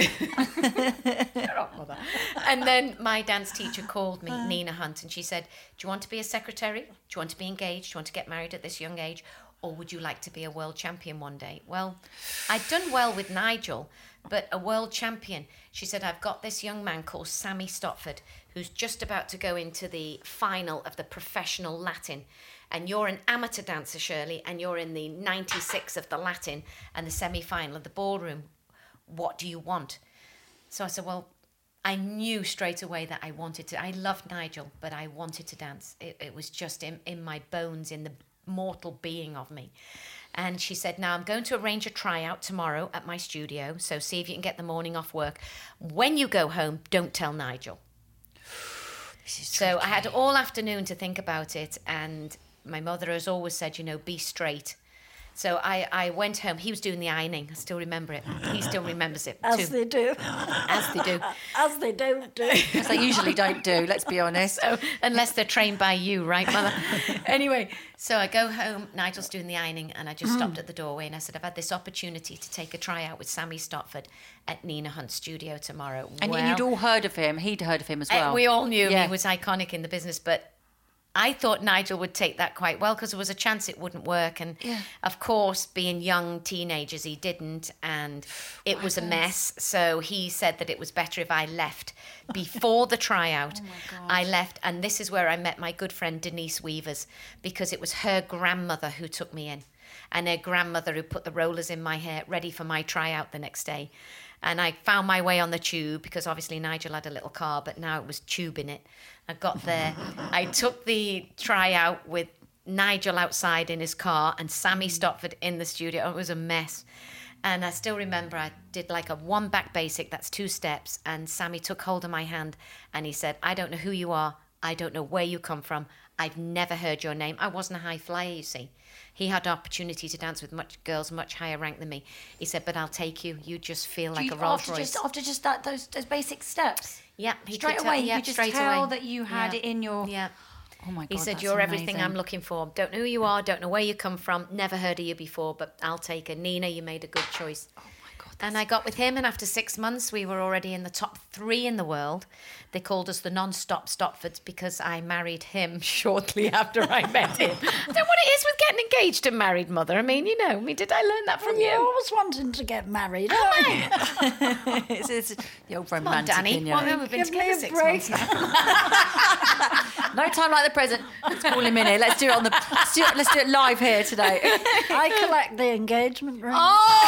[SPEAKER 3] Shut up, mother. And then my dance teacher called me, Nina Hunt, and she said, do you want to be a secretary? Do you want to be engaged? Do you want to get married at this young age? Or would you like to be a world champion one day? Well, I'd done well with Nigel, but a world champion. She said, I've got this young man called Sammy Stotford, who's just about to go into the final of the professional Latin. And you're an amateur dancer, Shirley, and you're in the ninety-six of the Latin and the semi-final of the ballroom. What do you want? So I said, well, I knew straight away that I wanted to. I loved Nigel, but I wanted to dance. It, it was just in, in my bones, in the mortal being of me. And she said, now I'm going to arrange a tryout tomorrow at my studio, so see if you can get the morning off work. When you go home, don't tell Nigel. So I had all afternoon to think about it, and my mother has always said, you know, be straight. So I, I went home. He was doing the ironing. I still remember it. He still remembers it
[SPEAKER 4] As
[SPEAKER 3] too.
[SPEAKER 4] they do.
[SPEAKER 3] As they do.
[SPEAKER 4] As they don't do.
[SPEAKER 2] As they usually don't do, let's be honest.
[SPEAKER 3] So, unless they're trained by you, right, Mother? Anyway, so I go home. Nigel's doing the ironing, and I just stopped at the doorway and I said, I've had this opportunity to take a tryout with Sammy Stotford at Nina Hunt's studio tomorrow.
[SPEAKER 2] And
[SPEAKER 3] well,
[SPEAKER 2] you'd all heard of him. He'd heard of him as well.
[SPEAKER 3] Uh, we all knew
[SPEAKER 2] Yeah.
[SPEAKER 3] he was iconic in the business, but I thought Nigel would take that quite well, because there was a chance it wouldn't work. And
[SPEAKER 2] Yeah.
[SPEAKER 3] of course, being young teenagers, he didn't. And it was a mess. So he said that it was better if I left before the tryout.
[SPEAKER 2] Oh
[SPEAKER 3] I left. And this is where I met my good friend Denise Weavers, because it was her grandmother who took me in. And her grandmother who put the rollers in my hair, ready for my tryout the next day. And I found my way on the tube, because obviously Nigel had a little car, but now it was tube in it. I got there. I took the tryout with Nigel outside in his car and Sammy Stotford in the studio. It was a mess. And I still remember I did like a one back basic, that's two steps. And Sammy took hold of my hand and he said, I don't know who you are. I don't know where you come from. I've never heard your name. I wasn't a high flyer, you see. He had opportunity to dance with much girls much higher ranked than me. He said, but I'll take you. You just feel like
[SPEAKER 2] you,
[SPEAKER 3] a Rolls
[SPEAKER 2] after
[SPEAKER 3] Royce.
[SPEAKER 2] Just, after just that, those those basic steps?
[SPEAKER 3] Yeah. He
[SPEAKER 2] Straight
[SPEAKER 3] could
[SPEAKER 2] away,
[SPEAKER 3] tell, yeah,
[SPEAKER 2] you just
[SPEAKER 3] straight
[SPEAKER 2] tell
[SPEAKER 3] away.
[SPEAKER 2] that you had
[SPEAKER 3] yeah.
[SPEAKER 2] it in your...
[SPEAKER 3] Yeah.
[SPEAKER 2] Oh my God,
[SPEAKER 3] He said,
[SPEAKER 2] that's
[SPEAKER 3] you're everything
[SPEAKER 2] amazing.
[SPEAKER 3] I'm looking for. Don't know who you are, don't know where you come from, never heard of you before, but I'll take her. Nina, you made a good choice.
[SPEAKER 2] Oh my God.
[SPEAKER 3] And I got with him, and after six months, we were already in the top three in the world. They called us the non-stop Stopfords because I married him shortly after I met him. I don't know what it is with getting engaged and married, Mother. I mean, you know, I mean, did I learn that from
[SPEAKER 4] You're
[SPEAKER 3] you?
[SPEAKER 4] always wanting to get married, aren't you?
[SPEAKER 2] it's, it's the old
[SPEAKER 3] Come on,
[SPEAKER 2] romantic
[SPEAKER 3] Danny.
[SPEAKER 2] in you.
[SPEAKER 3] What, we've been
[SPEAKER 4] Give me
[SPEAKER 3] together
[SPEAKER 4] a
[SPEAKER 3] six
[SPEAKER 4] break.
[SPEAKER 3] months now.
[SPEAKER 2] No time like the present. Let's call him in here. Let's do it on the. Let's do it, let's do it live here today.
[SPEAKER 4] I collect the engagement ring.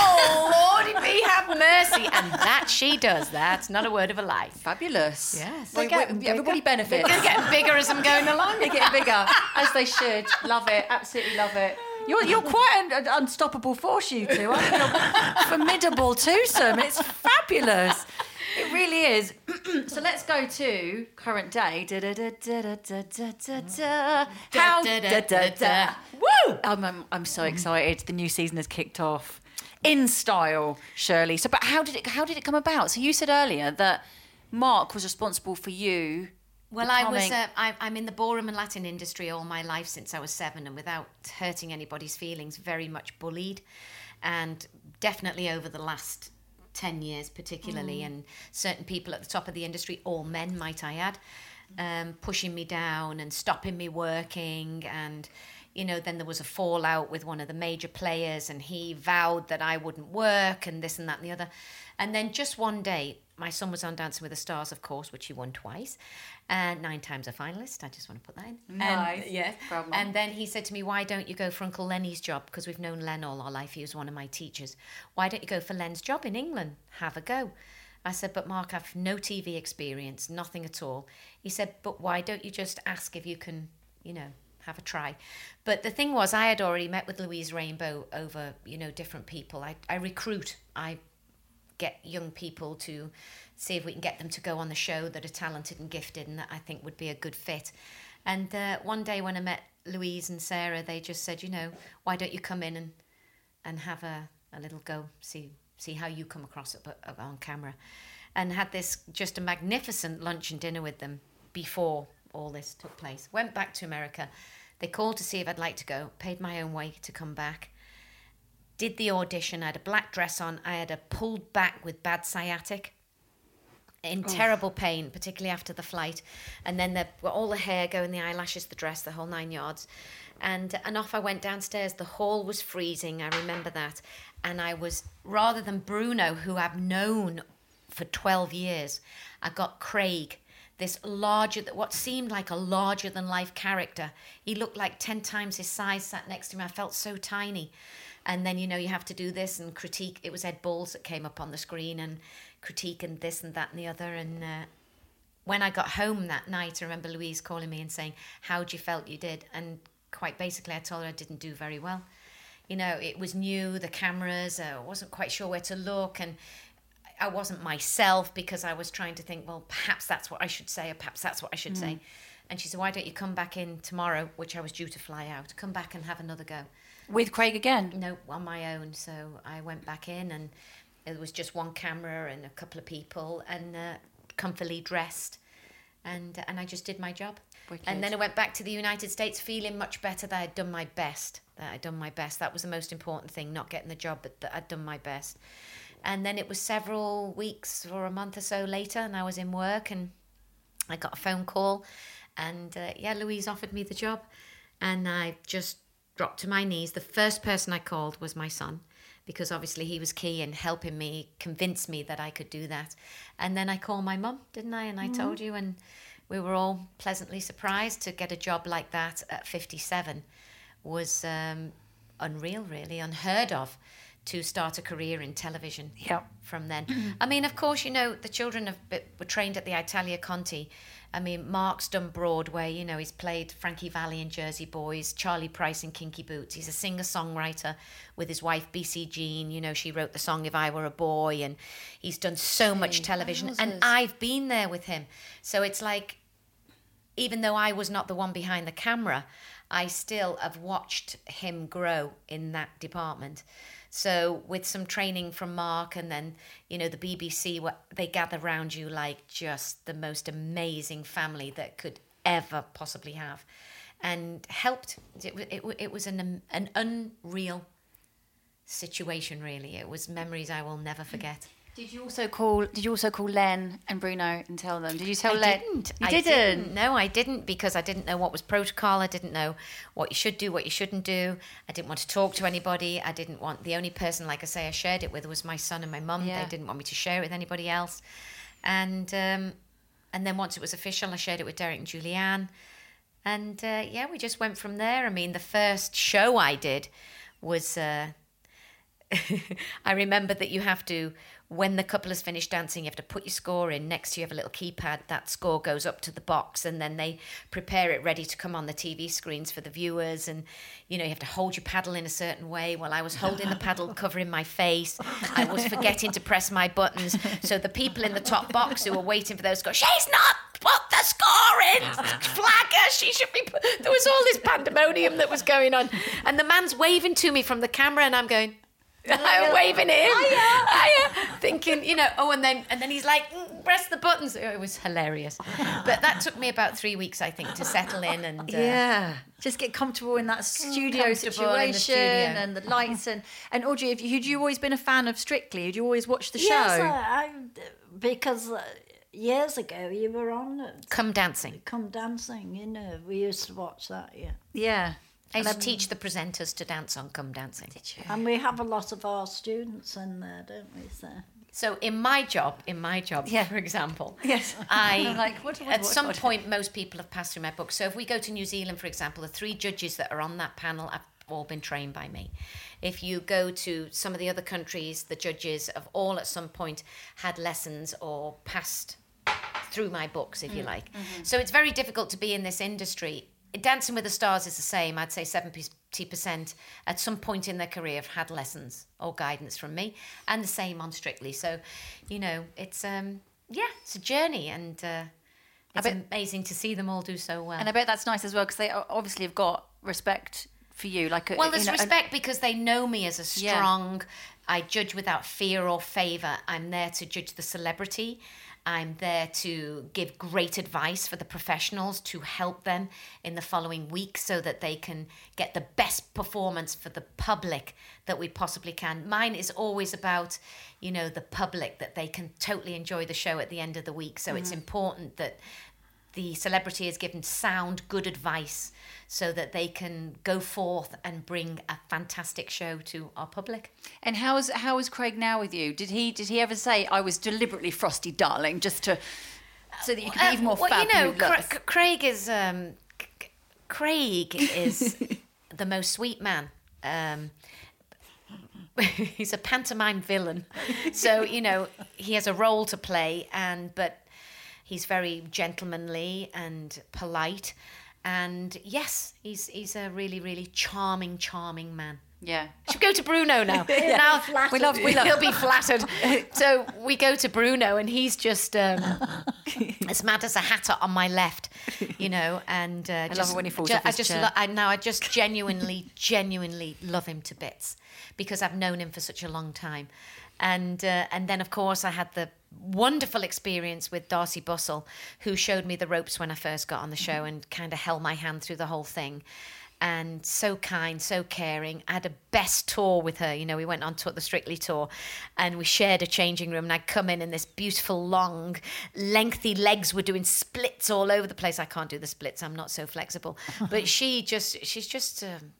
[SPEAKER 3] Oh, Lordy be have mercy. And that she does. That's not a word of a lie.
[SPEAKER 2] Fabulous.
[SPEAKER 3] Yes.
[SPEAKER 2] We- we-
[SPEAKER 4] getting bigger.
[SPEAKER 2] everybody benefits.
[SPEAKER 3] They're getting bigger as I'm going along.
[SPEAKER 2] They're getting bigger, as they should. Love it. Absolutely love it. You're you're quite an, an unstoppable force, you two. Aren't you? You're formidable twosome. It's fabulous. It really is. So let's go to current day. Da, da, da, da, da, da, da, da, da. How
[SPEAKER 3] Da,
[SPEAKER 2] da,
[SPEAKER 3] da,
[SPEAKER 2] da,
[SPEAKER 3] da,
[SPEAKER 2] da.
[SPEAKER 3] da.
[SPEAKER 2] Woo! I'm, I'm I'm so excited. The new season has kicked off in style, Shirley. So, but how did it how did it come about? So you said earlier that Mark was responsible for you.
[SPEAKER 3] Well, I was.
[SPEAKER 2] becoming-
[SPEAKER 3] Uh, I, I'm in the ballroom and Latin industry all my life since I was seven, and without hurting anybody's feelings, very much bullied, and definitely over the last ten years, particularly,
[SPEAKER 2] Mm.
[SPEAKER 3] and certain people at the top of the industry, all men, might I add, um, pushing me down and stopping me working, and you know, then there was a fallout with one of the major players, and he vowed that I wouldn't work, and this and that and the other, and then just one day. My son was on Dancing with the Stars, of course, which he won twice, and nine times a finalist. I just want to put that in.
[SPEAKER 2] Nice.
[SPEAKER 3] And, yes.
[SPEAKER 2] Proud mum.
[SPEAKER 3] And then he said to me, why don't you go for Uncle Lenny's job? Because we've known Len all our life. He was one of my teachers. Why don't you go for Len's job in England? Have a go. I said, but Mark, I've no T V experience, nothing at all. He said, but why don't you just ask if you can, you know, have a try? But the thing was, I had already met with Louise Rainbow over, you know, different people. I, I recruit. I get young people to see if we can get them to go on the show that are talented and gifted and that I think would be a good fit. And uh, one day when I met Louise and Sarah, they just said, you know, why don't you come in and and have a, a little go, see see how you come across it on camera. And had this just a magnificent lunch and dinner with them before all this took place. Went back to America. They called to see if I'd like to go, paid my own way to come back. Did the audition. I had a black dress on. I had a pulled back with bad sciatic. In terrible pain, particularly after the flight. And then the, well, all the hair going, the eyelashes, the dress, the whole nine yards. And, and off I went downstairs. The hall was freezing. I remember that. And I was, rather than Bruno, who I've known for twelve years, I got Craig, this larger, what seemed like a larger than life character. He looked like ten times his size, sat next to me. I felt so tiny. And then, you know, you have to do this and critique. It was Ed Balls that came up on the screen and critique and this and that and the other. And uh, when I got home that night, I remember Louise calling me and saying, how'd you felt you did? And quite basically, I told her I didn't do very well. You know, it was new, the cameras, uh, I wasn't quite sure where to look. And I wasn't myself because I was trying to think, well, perhaps that's what I should say, or perhaps that's what I should mm. say. And she said, why don't you come back in tomorrow, which I was due to fly out, come back and have another go.
[SPEAKER 2] With Craig again?
[SPEAKER 3] No, on my own. So I went back in and it was just one camera and a couple of people and uh, comfortably dressed. And and I just did my job. Wicked. And then I went back to the United States feeling much better, that I'd done my best. That I'd done my best. That was the most important thing, not getting the job, but that I'd done my best. And then it was several weeks or a month or so later and I was in work and I got a phone call and uh, yeah, Louise offered me the job and I just dropped to my knees. The first person I called was my son because obviously he was key in helping me, convince me that I could do that. And then I called my mum, didn't I? And I mm-hmm. told you, and we were all pleasantly surprised to get a job like that at fifty-seven was um, unreal, really, unheard of. to start a career in television.
[SPEAKER 2] Yep.
[SPEAKER 3] From then. I mean, of course, you know, the children have been, were trained at the Italia Conti. I mean, Mark's done Broadway, you know, he's played Frankie Valli in Jersey Boys, Charlie Price in Kinky Boots. He's a singer-songwriter with his wife, B C Jean. You know, she wrote the song If I Were a Boy, and he's done so much television. And I've been there with him. So it's like, even though I was not the one behind the camera, I still have watched him grow in that department. So with some training from Mark, and then, you know, the B B C, what they gather around you like just the most amazing family that could ever possibly have, and helped. It, it, it was an, an unreal situation, really. It was memories I will never forget.
[SPEAKER 2] Did you also call? Did you also call Len and Bruno and tell them? Did you tell
[SPEAKER 3] I
[SPEAKER 2] Len?
[SPEAKER 3] Didn't.
[SPEAKER 2] You
[SPEAKER 3] I
[SPEAKER 2] didn't.
[SPEAKER 3] didn't. No, I didn't, because I didn't know what was protocol. I didn't know what you should do, what you shouldn't do. I didn't want to talk to anybody. I didn't want. The only person, like I say, I shared it with was my son and my mum.
[SPEAKER 2] Yeah.
[SPEAKER 3] They didn't want me to share it with anybody else. And um, and then once it was official, I shared it with Derek and Julianne. And uh, yeah, we just went from there. I mean, the first show I did was. Uh, I remember that you have to, when the couple has finished dancing, you have to put your score in. Next to you have a little keypad. That score goes up to the box, and then they prepare it ready to come on the T V screens for the viewers. And, you know, you have to hold your paddle in a certain way. Well, I was holding the paddle covering my face. I was forgetting to press my buttons. So the people in the top box who were waiting for those go, she's not put the score in. Flag her. She should be put. There was all this pandemonium that was going on. And the man's waving to me from the camera, and I'm going... I'm waving at him, hiya, hiya, thinking, you know, oh, and then and then he's like, mm, press the buttons. It was hilarious. But that took me about three weeks, I think, to settle in and uh,
[SPEAKER 2] yeah, just get comfortable in that studio situation
[SPEAKER 3] in the studio.
[SPEAKER 2] and the lights and and Audrey, have you, had you always been a fan of Strictly? Had you always watched the show?
[SPEAKER 4] Yes, I, I, because uh, years ago you were on uh,
[SPEAKER 3] Come Dancing.
[SPEAKER 4] Come Dancing. You know, we used to watch that. Yeah.
[SPEAKER 2] Yeah.
[SPEAKER 3] I used to teach the presenters to dance on Come Dancing.
[SPEAKER 2] Did you?
[SPEAKER 4] And we have a lot of our students in there, don't we? So,
[SPEAKER 3] so in my job, in my job,
[SPEAKER 2] Yeah.
[SPEAKER 3] for example,
[SPEAKER 2] Yes.
[SPEAKER 3] I
[SPEAKER 2] I'm like, what, what,
[SPEAKER 3] at
[SPEAKER 2] what,
[SPEAKER 3] some
[SPEAKER 2] what?
[SPEAKER 3] point most people have passed through my book. So if we go to New Zealand, for example, the three judges that are on that panel have all been trained by me. If you go to some of the other countries, the judges have all at some point had lessons or passed through my books, if you like. Mm-hmm. So it's very difficult to be in this industry. Dancing with the Stars is the same. I'd say seventy percent at some point in their career have had lessons or guidance from me, and the same on Strictly. So, you know, it's um yeah, it's a journey, and uh, it's
[SPEAKER 2] bet-
[SPEAKER 3] amazing to see them all do so well.
[SPEAKER 2] And I bet that's nice as well, because they obviously have got respect for you. Like, a,
[SPEAKER 3] well, there's
[SPEAKER 2] you know,
[SPEAKER 3] respect because they know me as a
[SPEAKER 2] Yeah.
[SPEAKER 3] strong. I judge without fear or favour. I'm there to judge the celebrity. I'm there to give great advice for the professionals, to help them in the following week so that they can get the best performance for the public that we possibly can. Mine is always about, you know, the public, that they can totally enjoy the show at the end of the week. So mm-hmm. it's important that the celebrity is given sound, good advice so that they can go forth and bring a fantastic show to our public.
[SPEAKER 2] And how is how is Craig now with you? Did he did he ever say, I was deliberately frosty darling just to so that you could be even more
[SPEAKER 3] well, you know,
[SPEAKER 2] fabulous?
[SPEAKER 3] Cra- Craig is um, C- Craig is the most sweet man. Um, he's a pantomime villain, so you know he has a role to play, and but. He's very gentlemanly and polite, and yes, he's he's a really really charming charming man.
[SPEAKER 2] Yeah.
[SPEAKER 3] Should we go to Bruno now? Now
[SPEAKER 2] we love we love
[SPEAKER 3] he'll be flattered. So we go to Bruno, and he's just um, as mad as a hatter on my left, you know. And uh,
[SPEAKER 2] I
[SPEAKER 3] just,
[SPEAKER 2] love it when he falls
[SPEAKER 3] ju-
[SPEAKER 2] off his
[SPEAKER 3] I just
[SPEAKER 2] chair.
[SPEAKER 3] lo- I now I just genuinely genuinely love him to bits because I've known him for such a long time. And uh, and then, of course, I had the wonderful experience with Darcy Bussell, who showed me the ropes when I first got on the show and kind of held my hand through the whole thing. And so kind, so caring. I had a best tour with her. You know, we went on to the Strictly tour and we shared a changing room. And I'd come in and this beautiful, long, lengthy legs were doing splits all over the place. I can't do the splits. I'm not so flexible. But she just, she's just... Um,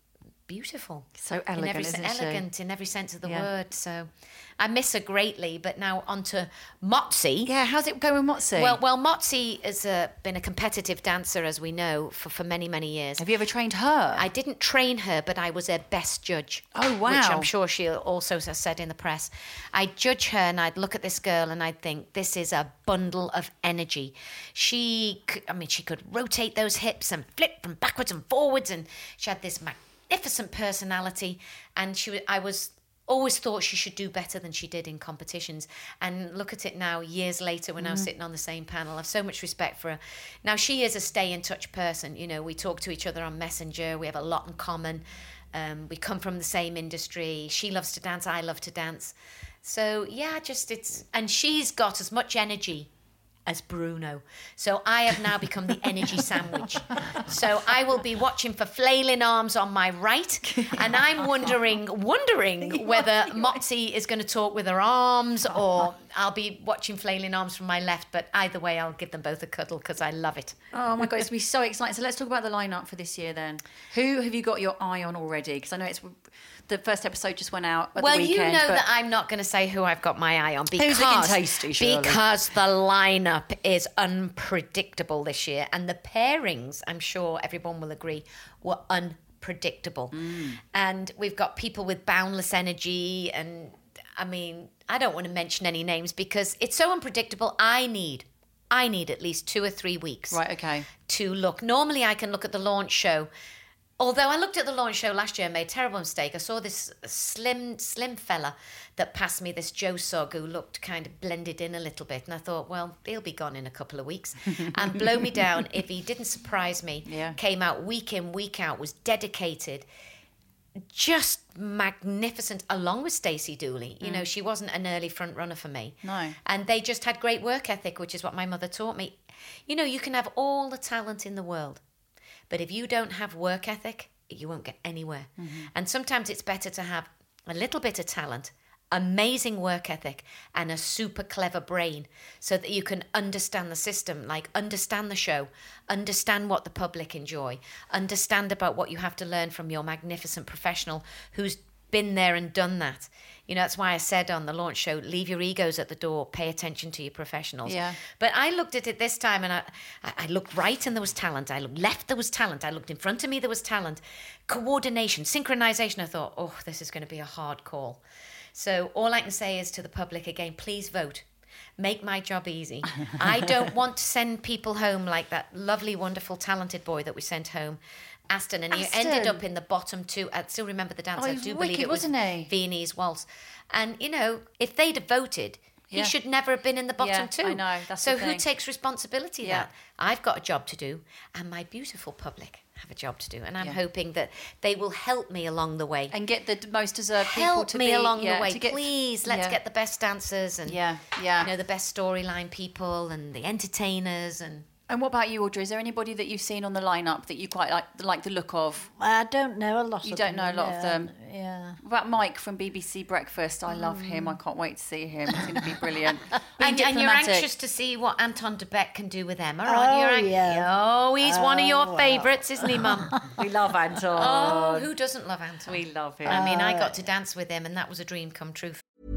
[SPEAKER 3] beautiful.
[SPEAKER 2] So elegant,
[SPEAKER 3] in every,
[SPEAKER 2] isn't she?
[SPEAKER 3] Elegant in every sense of the
[SPEAKER 2] Yeah.
[SPEAKER 3] word. So I miss her greatly. But now on to Motzi.
[SPEAKER 2] Yeah, how's it going with Motzi?
[SPEAKER 3] Well, well, Motzi has uh, been a competitive dancer, as we know, for, for many, many years.
[SPEAKER 2] have you ever trained her?
[SPEAKER 3] I didn't train her, but I was her best judge.
[SPEAKER 2] Oh, wow.
[SPEAKER 3] Which I'm sure she also has said in the press. I'd judge her and I'd look at this girl and I'd think, this is a bundle of energy. She, could, I mean, she could rotate those hips and flip from backwards and forwards, and she had this magnificent personality, and she, I was always thought she should do better than she did in competitions. And look at it now, years later, we're now sitting on the same panel. I have so much respect for her. Now, she is a stay-in-touch person. You know, we talk to each other on Messenger. We have a lot in common. Um, we come from the same industry. She loves to dance. I love to dance. So, yeah, just it's... And she's got as much energy as Bruno. So I have now become the energy sandwich. So I will be watching for flailing arms on my right, and I'm wondering, wondering whether Motzi is going to talk with her arms, or I'll be watching flailing arms from my left. But either way, I'll give them both a cuddle because I love it.
[SPEAKER 2] Oh my God, it's going to be so exciting. So let's talk about the lineup for this year then. Who have you got your eye on already? Because I know it's the first episode just went out at
[SPEAKER 3] well,
[SPEAKER 2] the weekend.
[SPEAKER 3] you know
[SPEAKER 2] but...
[SPEAKER 3] that I'm not going to say who I've got my eye on because,
[SPEAKER 2] Who's looking tasty, Shirley?
[SPEAKER 3] because the lineup is unpredictable this year, and the pairings, I'm sure everyone will agree, were unpredictable. Mm. And we've got people with boundless energy, and I mean, I don't want to mention any names because it's so unpredictable. I need, I need at least two or three weeks,
[SPEAKER 2] right? Okay,
[SPEAKER 3] to look. Normally, I can look at the launch show. Although I looked at the launch show last year and made a terrible mistake. I saw this slim, slim fella that passed me, this Joe Sugg, who looked kind of blended in a little bit. And I thought, well, he'll be gone in a couple of weeks. And blow me down if he didn't surprise me.
[SPEAKER 2] Yeah.
[SPEAKER 3] Came out week in, week out, was dedicated. Just magnificent, along with Stacey Dooley. You mm. know, she wasn't an early front runner for me.
[SPEAKER 2] No.
[SPEAKER 3] And they just had great work ethic, which is what my mother taught me. You know, you can have all the talent in the world, but if you don't have work ethic, you won't get anywhere. Mm-hmm. And sometimes it's better to have a little bit of talent, amazing work ethic, and a super clever brain so that you can understand the system, like understand the show, understand what the public enjoy, understand about what you have to learn from your magnificent professional who's been there and done that. You know, that's why I said on the launch show, leave your egos at the door, pay attention to your professionals.
[SPEAKER 2] Yeah.
[SPEAKER 3] But I looked at it this time, and I, I looked right and there was talent. I looked left, there was talent. I looked in front of me, there was talent. Coordination, synchronization. I thought, oh, this is going to be a hard call. So all I can say is to the public again, please vote. Make my job easy. I don't want to send people home like that lovely, wonderful, talented boy that we sent home, Aston, and he
[SPEAKER 2] Aston.
[SPEAKER 3] ended up in the bottom two. I still remember the dance.
[SPEAKER 2] Oh,
[SPEAKER 3] I
[SPEAKER 2] he was
[SPEAKER 3] do
[SPEAKER 2] wicked,
[SPEAKER 3] believe it was
[SPEAKER 2] wasn't he?
[SPEAKER 3] Viennese Waltz. And, you know, if they'd have voted, he
[SPEAKER 2] Yeah.
[SPEAKER 3] should never have been in the bottom
[SPEAKER 2] Yeah,
[SPEAKER 3] two.
[SPEAKER 2] I know, that's
[SPEAKER 3] so
[SPEAKER 2] the
[SPEAKER 3] who
[SPEAKER 2] thing.
[SPEAKER 3] takes responsibility?
[SPEAKER 2] Yeah.
[SPEAKER 3] That I've got a job to do, and my beautiful public have a job to do. And I'm
[SPEAKER 2] Yeah.
[SPEAKER 3] hoping that they will help me along the way.
[SPEAKER 2] And get the most deserved people
[SPEAKER 3] Help
[SPEAKER 2] to
[SPEAKER 3] me
[SPEAKER 2] be,
[SPEAKER 3] along
[SPEAKER 2] yeah,
[SPEAKER 3] the way,
[SPEAKER 2] to get-
[SPEAKER 3] please. Let's
[SPEAKER 2] yeah.
[SPEAKER 3] get the best dancers and
[SPEAKER 2] Yeah, yeah.
[SPEAKER 3] you know, the best storyline people and the entertainers. And
[SPEAKER 2] And what about you, Audrey? Is there anybody that you've seen on the lineup that you quite like, like the look of?
[SPEAKER 4] I don't know a lot
[SPEAKER 2] You
[SPEAKER 4] of
[SPEAKER 2] don't
[SPEAKER 4] them.
[SPEAKER 2] know a lot of
[SPEAKER 4] yeah,
[SPEAKER 2] them?
[SPEAKER 4] Yeah.
[SPEAKER 2] What about Mike from B B C Breakfast? I love him. I can't wait to see him. It's going to be brilliant. Being
[SPEAKER 3] and, and you're
[SPEAKER 2] diplomatic.
[SPEAKER 3] anxious to see what Anton de Beck can do with Emma, aren't you?
[SPEAKER 4] Oh,
[SPEAKER 3] You're ang-
[SPEAKER 4] yeah.
[SPEAKER 3] Oh, he's one of your
[SPEAKER 4] Oh, well.
[SPEAKER 3] favourites, isn't he, Mum?
[SPEAKER 2] We love Anton.
[SPEAKER 3] Oh, who doesn't love Anton?
[SPEAKER 2] We love him.
[SPEAKER 3] I mean, I got to dance with him, and that was a dream come true.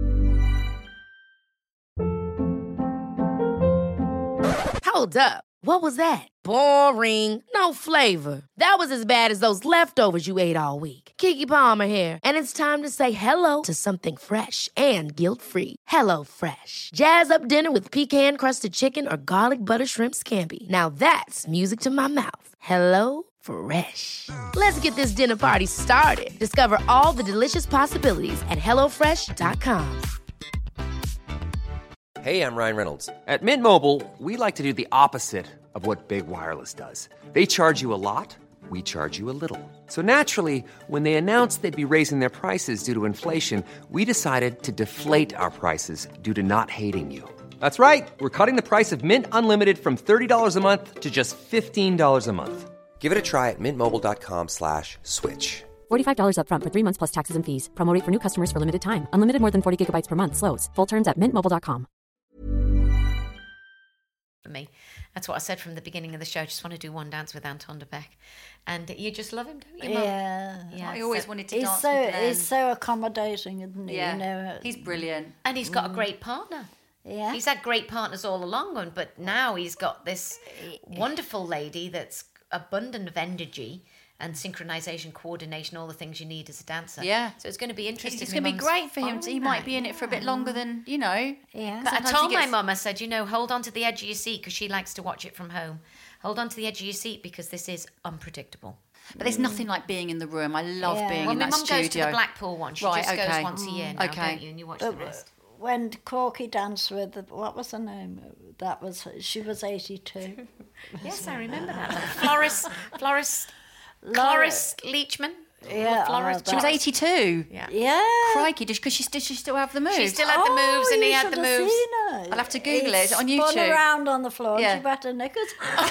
[SPEAKER 1] Hold up. What was that? Boring. No flavor. That was as bad as those leftovers you ate all week. Keke Palmer here, and it's time to say hello to something fresh and guilt-free. Hello Fresh. Jazz up dinner with pecan-crusted chicken or garlic butter shrimp scampi. Now that's music to my mouth. Hello Fresh. Let's get this dinner party started. Discover all the delicious possibilities at hello fresh dot com.
[SPEAKER 5] Hey, I'm Ryan Reynolds. At Mint Mobile, we like to do the opposite of what Big Wireless does. They charge you a lot, we charge you a little. So naturally, when they announced they'd be raising their prices due to inflation, we decided to deflate our prices due to not hating you. That's right. We're cutting the price of Mint Unlimited from thirty dollars a month to just fifteen dollars a month. Give it a try at mintmobile.com slash switch.
[SPEAKER 6] forty-five dollars up front for three months plus taxes and fees. Promo rate for new customers for limited time. Unlimited more than forty gigabytes per month slows. Full terms at mint mobile dot com.
[SPEAKER 3] for me. That's what I said from the beginning of the show. I just want to do one dance with Anton de Beck. And you just love him, don't you, Mum?
[SPEAKER 4] Yeah.
[SPEAKER 3] Yeah.
[SPEAKER 2] I always
[SPEAKER 3] so-
[SPEAKER 2] wanted to
[SPEAKER 4] He's
[SPEAKER 2] dance
[SPEAKER 4] so
[SPEAKER 2] with Glenn.
[SPEAKER 4] he's so accommodating, isn't he?
[SPEAKER 2] yeah,
[SPEAKER 4] You know,
[SPEAKER 2] he's brilliant.
[SPEAKER 3] And he's got a great partner.
[SPEAKER 4] yeah.
[SPEAKER 3] He's had great partners all along, and but now he's got this wonderful lady that's abundant of energy and synchronization, coordination, all the things you need as a dancer.
[SPEAKER 2] Yeah.
[SPEAKER 3] So it's going to be interesting.
[SPEAKER 2] It's
[SPEAKER 3] My
[SPEAKER 2] going to be
[SPEAKER 3] mum's
[SPEAKER 2] great for him.
[SPEAKER 3] following
[SPEAKER 2] He might
[SPEAKER 3] that,
[SPEAKER 2] be in it for a bit
[SPEAKER 3] yeah.
[SPEAKER 2] longer than, you know.
[SPEAKER 4] Yeah.
[SPEAKER 3] But I
[SPEAKER 2] Sometimes
[SPEAKER 3] told
[SPEAKER 2] he
[SPEAKER 3] my
[SPEAKER 2] gets-
[SPEAKER 3] mum, I said, you know, hold on to the edge of your seat because she likes to watch it from home. Hold on to the edge of your seat because this is unpredictable.
[SPEAKER 2] But there's nothing like being in the room. I love
[SPEAKER 4] Yeah.
[SPEAKER 2] being
[SPEAKER 3] Well,
[SPEAKER 2] in
[SPEAKER 3] my
[SPEAKER 2] that
[SPEAKER 3] mum
[SPEAKER 2] studio.
[SPEAKER 3] goes to the Blackpool one. She
[SPEAKER 2] Right,
[SPEAKER 3] just
[SPEAKER 2] okay.
[SPEAKER 3] goes once a year now,
[SPEAKER 2] Okay.
[SPEAKER 3] don't you? And you watch the rest.
[SPEAKER 4] When Corky danced with, the, what was her name? That was, she was eighty-two.
[SPEAKER 3] Yes, I remember that. Floris, Floris,
[SPEAKER 4] Laura-
[SPEAKER 3] Floris Leachman.
[SPEAKER 4] Yeah,
[SPEAKER 3] Floris.
[SPEAKER 4] oh,
[SPEAKER 2] She was
[SPEAKER 4] that-
[SPEAKER 2] eighty-two.
[SPEAKER 3] Yeah.
[SPEAKER 4] Yeah.
[SPEAKER 2] Crikey, did, 'cause she, did she still have the moves?
[SPEAKER 3] She still had the moves, and he
[SPEAKER 4] you
[SPEAKER 3] had the
[SPEAKER 4] should have
[SPEAKER 3] moves.
[SPEAKER 4] seen her.
[SPEAKER 2] I'll have to Google
[SPEAKER 4] He
[SPEAKER 2] it. Is it on
[SPEAKER 4] spun
[SPEAKER 2] YouTube?
[SPEAKER 4] around on the floor
[SPEAKER 2] Yeah.
[SPEAKER 4] and she wet her knickers.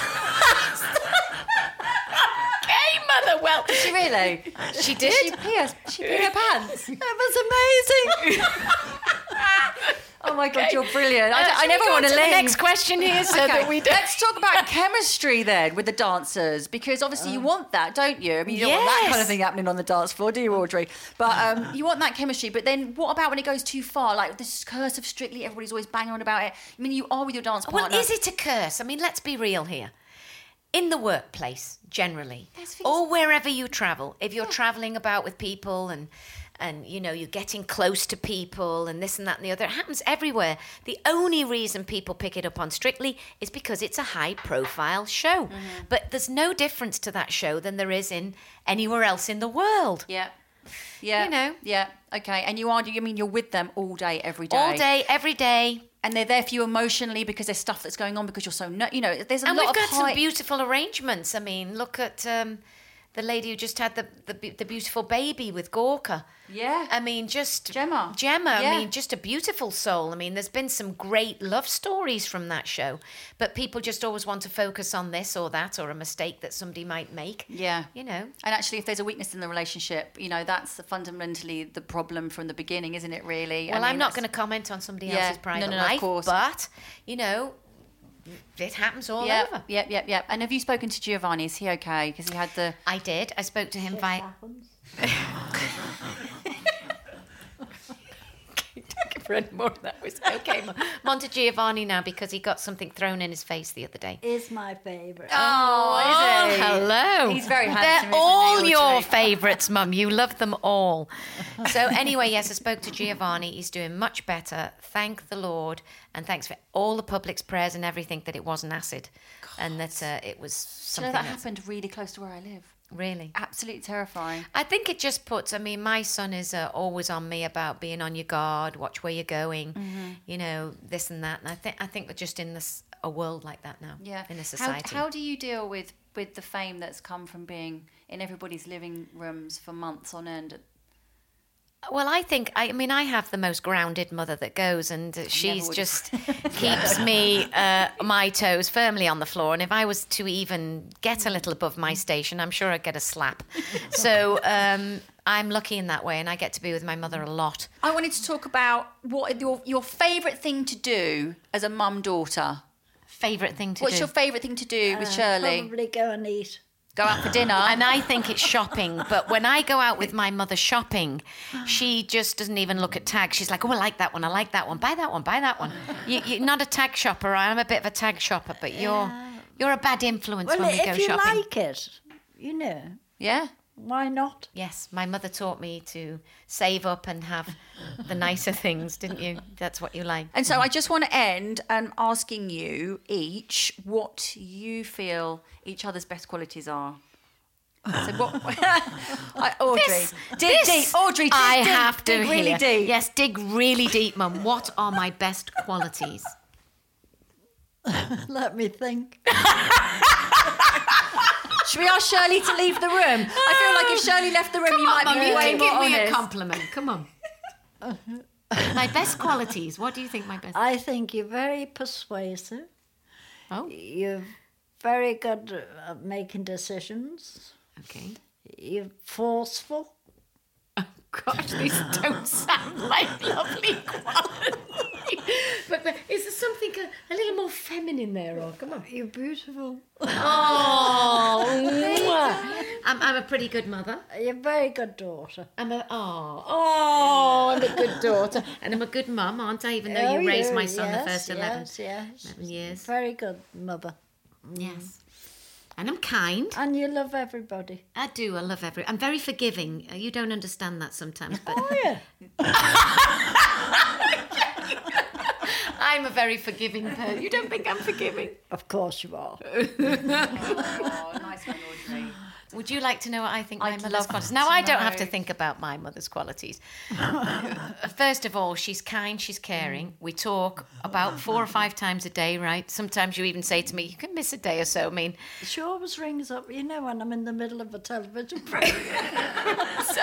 [SPEAKER 3] Hey, mother. Well,
[SPEAKER 2] She really?
[SPEAKER 3] she did.
[SPEAKER 2] She pee her, she pee her pants.
[SPEAKER 4] It was amazing.
[SPEAKER 2] Oh my God, you're brilliant. I,
[SPEAKER 3] Uh,
[SPEAKER 2] I
[SPEAKER 3] shall we
[SPEAKER 2] never
[SPEAKER 3] go
[SPEAKER 2] want
[SPEAKER 3] on
[SPEAKER 2] to
[SPEAKER 3] to
[SPEAKER 2] leave.
[SPEAKER 3] the next question here, so
[SPEAKER 2] Okay,
[SPEAKER 3] that we don't.
[SPEAKER 2] let's talk about chemistry then with the dancers, because obviously you want that, don't you? I mean, you don't want that kind of
[SPEAKER 3] Yes.
[SPEAKER 2] thing happening on the dance floor, do you, Audrey? But um, you want that chemistry. But then what about when it goes too far? Like this curse of Strictly, everybody's always banging on about it. I mean, you are with your dance partner.
[SPEAKER 3] Well, is it a curse? I mean, let's be real here. In the workplace, generally,
[SPEAKER 2] There's things-
[SPEAKER 3] or wherever you travel, if you're traveling about with people and and you know you're getting close to people and this and that and the other, it happens everywhere. The only reason people pick it up on Strictly is because it's a high-profile show. But there's no difference to that show than there is in anywhere else in the world.
[SPEAKER 2] Yeah. Yeah.
[SPEAKER 3] You know.
[SPEAKER 2] Yeah. Okay. And you are, I mean, you're with them all day, every day.
[SPEAKER 3] All day, every day.
[SPEAKER 2] And they're there for you emotionally because there's stuff that's going on because you're so, no, you know, there's a
[SPEAKER 3] And
[SPEAKER 2] lot
[SPEAKER 3] we've
[SPEAKER 2] of
[SPEAKER 3] got
[SPEAKER 2] high...
[SPEAKER 3] some beautiful arrangements. I mean, look at um, the lady who just had the, the the beautiful baby with Gorka.
[SPEAKER 2] Yeah.
[SPEAKER 3] I mean, just...
[SPEAKER 2] Gemma.
[SPEAKER 3] Gemma,
[SPEAKER 2] Yeah.
[SPEAKER 3] I mean, just a beautiful soul. I mean, there's been some great love stories from that show. But people just always want to focus on this or that or a mistake that somebody might make.
[SPEAKER 2] Yeah.
[SPEAKER 3] You know.
[SPEAKER 2] And actually, if there's a weakness in the relationship, you know, that's fundamentally the problem from the beginning, isn't it, really?
[SPEAKER 3] Well,
[SPEAKER 2] I
[SPEAKER 3] I'm
[SPEAKER 2] mean,
[SPEAKER 3] not
[SPEAKER 2] that's-
[SPEAKER 3] going to comment on somebody
[SPEAKER 2] Yeah.
[SPEAKER 3] else's private
[SPEAKER 2] No, no, no, of
[SPEAKER 3] life.
[SPEAKER 2] course.
[SPEAKER 3] But, you know, it happens all
[SPEAKER 2] Yep,
[SPEAKER 3] over.
[SPEAKER 2] yep, yep, yep. And have you spoken to Giovanni? Is he okay? Because he had the...
[SPEAKER 3] I did. I spoke to him via... For any more of that was okay. Monte Giovanni now because he got something thrown in his face the other day.
[SPEAKER 4] Is my favourite.
[SPEAKER 2] Oh, is he?
[SPEAKER 3] hello.
[SPEAKER 2] He's very handsome,
[SPEAKER 3] They're
[SPEAKER 2] isn't
[SPEAKER 3] all
[SPEAKER 2] he,
[SPEAKER 3] your
[SPEAKER 2] Audrey?
[SPEAKER 3] favourites, Mum. You love them all. So anyway, yes, I spoke to Giovanni. He's doing much better. Thank the Lord, and thanks for all the public's prayers and everything that it wasn't acid, and that uh, it was
[SPEAKER 2] Do you know
[SPEAKER 3] something
[SPEAKER 2] that
[SPEAKER 3] else.
[SPEAKER 2] happened really close to where I live?
[SPEAKER 3] Really.
[SPEAKER 2] Absolutely terrifying.
[SPEAKER 3] I think it just puts, I mean, my son is uh, always on me about being on your guard, watch where you're going,
[SPEAKER 2] Mm-hmm.
[SPEAKER 3] you know, this and that. And I think I think we're just in this a world like that now,
[SPEAKER 2] Yeah.
[SPEAKER 3] in a
[SPEAKER 2] How,
[SPEAKER 3] society.
[SPEAKER 2] how do you deal with, with the fame that's come from being in everybody's living rooms for months on end?
[SPEAKER 3] Well, I think, I mean, I have the most grounded mother that goes, and uh, she's
[SPEAKER 2] would've.
[SPEAKER 3] just keeps me, uh, my toes firmly on the floor. And if I was to even get a little above my station, I'm sure I'd get a slap. So um, I'm lucky in that way, and I get to be with my mother a lot.
[SPEAKER 2] I wanted to talk about what your, your favourite thing to do as a mum-daughter.
[SPEAKER 3] Favourite thing to
[SPEAKER 2] What's
[SPEAKER 3] do?
[SPEAKER 2] your favourite thing to do with Shirley?
[SPEAKER 4] Probably go and eat.
[SPEAKER 2] Go out for dinner?
[SPEAKER 3] And I think it's shopping. But when I go out with my mother shopping, she just doesn't even look at tags. She's like, oh, I like that one. I like that one. Buy that one. Buy that one. You, you're not a tag shopper. I'm a bit of a tag shopper, but you're you're a bad influence
[SPEAKER 4] Well,
[SPEAKER 3] when we go
[SPEAKER 4] if you
[SPEAKER 3] shopping.
[SPEAKER 4] like it, you know,
[SPEAKER 2] Yeah.
[SPEAKER 4] why not?
[SPEAKER 3] Yes, my mother taught me to save up and have the nicer things, didn't you? That's what you like.
[SPEAKER 2] And so I just want to end um, asking you each what you feel each other's best qualities are. So what? I, Audrey,
[SPEAKER 3] This-
[SPEAKER 2] dig
[SPEAKER 3] this
[SPEAKER 2] deep. Audrey, dig
[SPEAKER 3] I
[SPEAKER 2] deep.
[SPEAKER 3] have to
[SPEAKER 2] dig really
[SPEAKER 3] hear.
[SPEAKER 2] deep.
[SPEAKER 3] Yes, dig really deep, Mum. What are my best qualities?
[SPEAKER 4] Let me think.
[SPEAKER 2] Should we ask Shirley to leave the room? I feel like if Shirley left the room, you might
[SPEAKER 3] Mum,
[SPEAKER 2] be
[SPEAKER 3] you
[SPEAKER 2] way
[SPEAKER 3] can
[SPEAKER 2] more
[SPEAKER 3] give me
[SPEAKER 2] honest.
[SPEAKER 3] a compliment. Come on. My best qualities. What do you think my best?
[SPEAKER 4] I think you're very persuasive.
[SPEAKER 3] Oh,
[SPEAKER 4] You're very good at making decisions.
[SPEAKER 3] okay.
[SPEAKER 4] You're forceful.
[SPEAKER 3] Oh gosh, these don't sound like lovely qualities. but, but is there something a, a little more feminine there? Or come on,
[SPEAKER 4] You're beautiful.
[SPEAKER 3] Oh, I'm, I'm a pretty good mother.
[SPEAKER 4] You're a very good daughter.
[SPEAKER 3] I'm a oh oh I'm a good daughter, and I'm a good mum, aren't I? Even though
[SPEAKER 4] Oh,
[SPEAKER 3] you raised
[SPEAKER 4] you-
[SPEAKER 3] my son
[SPEAKER 4] yes,
[SPEAKER 3] the first eleven,
[SPEAKER 4] yes, yes.
[SPEAKER 3] eleven years.
[SPEAKER 4] Very good mother.
[SPEAKER 3] Yes, and I'm kind.
[SPEAKER 4] And you love everybody.
[SPEAKER 3] I do. I love every. I'm very forgiving. Uh, You don't understand that sometimes, but
[SPEAKER 4] Oh, yeah.
[SPEAKER 3] I'm a very forgiving person. You don't think I'm forgiving?
[SPEAKER 4] Of course you are.
[SPEAKER 2] Oh, nice one, Audrey.
[SPEAKER 3] Would you like to know what I think my
[SPEAKER 2] I'd
[SPEAKER 3] mother's
[SPEAKER 2] love
[SPEAKER 3] qualities?
[SPEAKER 2] to
[SPEAKER 3] Now, I don't have to
[SPEAKER 2] know.
[SPEAKER 3] think about my mother's qualities. First of all, she's kind, she's caring. We talk about four or five times a day, right? Sometimes you even say to me, you can miss a day or so. I mean,
[SPEAKER 4] She always rings up, you know, when I'm in the middle of a television program.
[SPEAKER 3] so,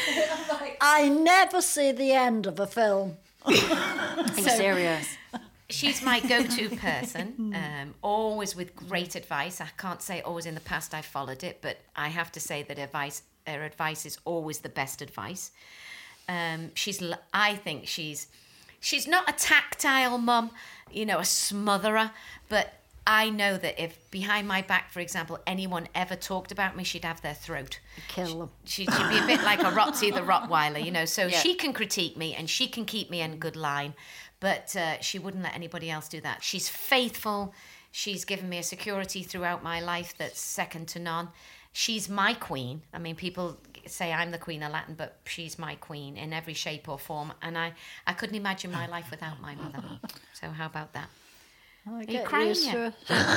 [SPEAKER 4] I never see the end of a film.
[SPEAKER 2] Are you serious?
[SPEAKER 3] she's my go-to person, um, always with great advice. I can't say always in the past I followed it, but I have to say that advice, her advice is always the best advice. Um, she's, l- I think she's, she's not a tactile mum, you know, a smotherer, but I know that if behind my back, for example, anyone ever talked about me, she'd have their throat.
[SPEAKER 4] Kill them.
[SPEAKER 3] She, she'd be a bit like a Rotsy the Rottweiler, you know, so
[SPEAKER 2] Yeah.
[SPEAKER 3] she can critique me and she can keep me in good line, but uh, she wouldn't let anybody else do that. She's faithful. She's given me a security throughout my life that's second to none. She's my queen. I mean, people say I'm the queen of Latin, but she's my queen in every shape or form. And I, I couldn't imagine my life without my mother. So how about that?
[SPEAKER 4] I
[SPEAKER 3] you
[SPEAKER 4] get
[SPEAKER 3] crying
[SPEAKER 4] used
[SPEAKER 3] yet?
[SPEAKER 4] to it.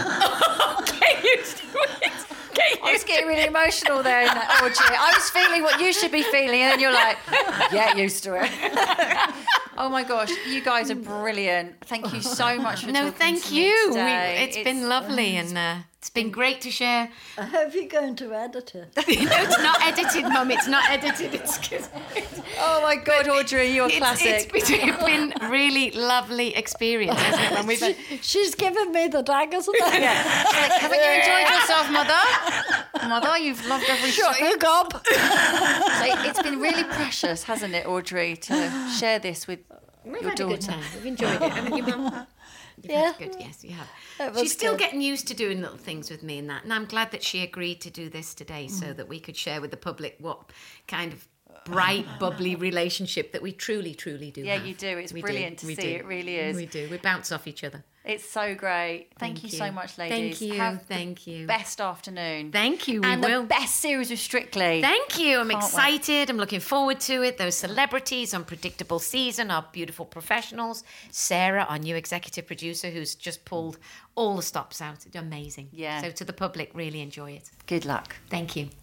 [SPEAKER 3] Get used to it. Get
[SPEAKER 2] I was getting really emotional there in that Audrey. I was feeling what you should be feeling, and then you're like, get used to it. Oh my gosh, you guys are brilliant. Thank you so much for
[SPEAKER 3] No,
[SPEAKER 2] talking
[SPEAKER 3] thank
[SPEAKER 2] to me
[SPEAKER 3] you. We,
[SPEAKER 2] today.
[SPEAKER 3] it's been lovely, and uh, it's been great to share.
[SPEAKER 4] I hope you're going to edit it.
[SPEAKER 3] No, it's not edited, Mum. It's not edited. It's just,
[SPEAKER 2] Oh my God, Audrey, you're
[SPEAKER 3] it's,
[SPEAKER 2] classic.
[SPEAKER 3] it's been, it's been a really lovely experience, hasn't it? When we've had,
[SPEAKER 4] She's given me the daggers. Yeah.
[SPEAKER 2] She's like, haven't you enjoyed yourself, Mother? Mother, you've loved every
[SPEAKER 4] Shut you gob.
[SPEAKER 2] So it's been really precious, hasn't it, Audrey, to share this with
[SPEAKER 3] we've
[SPEAKER 2] your
[SPEAKER 3] had a good
[SPEAKER 2] daughter.
[SPEAKER 3] time. We've enjoyed it, haven't you, Mum? You've
[SPEAKER 4] Yeah.
[SPEAKER 3] had good, yes, you have.
[SPEAKER 4] It was
[SPEAKER 3] She's still
[SPEAKER 4] good.
[SPEAKER 3] getting used to doing little things with me and that, and I'm glad that she agreed to do this today so
[SPEAKER 2] Mm.
[SPEAKER 3] that we could share with the public what kind of bright, bubbly relationship that we truly, truly do
[SPEAKER 2] Yeah,
[SPEAKER 3] have.
[SPEAKER 2] you do. It's
[SPEAKER 3] We
[SPEAKER 2] brilliant to
[SPEAKER 3] We
[SPEAKER 2] see.
[SPEAKER 3] do.
[SPEAKER 2] It really is.
[SPEAKER 3] We do. We bounce off each other.
[SPEAKER 2] It's so great. Thank,
[SPEAKER 3] Thank
[SPEAKER 2] you
[SPEAKER 3] you.
[SPEAKER 2] so much,
[SPEAKER 3] Thank
[SPEAKER 2] ladies.
[SPEAKER 3] you,
[SPEAKER 2] Have the
[SPEAKER 3] thank you.
[SPEAKER 2] Best afternoon.
[SPEAKER 3] Thank you, we
[SPEAKER 2] and
[SPEAKER 3] will.
[SPEAKER 2] the best series of Strictly.
[SPEAKER 3] Thank you. I'm
[SPEAKER 2] Can't wait.
[SPEAKER 3] excited. I'm looking forward to it. Those celebrities, Unpredictable Season, our beautiful professionals. Sarah, our new executive producer, who's just pulled all the stops out. It's amazing.
[SPEAKER 2] Yeah.
[SPEAKER 3] So to the public, really enjoy it.
[SPEAKER 2] Good luck.
[SPEAKER 3] Thank you.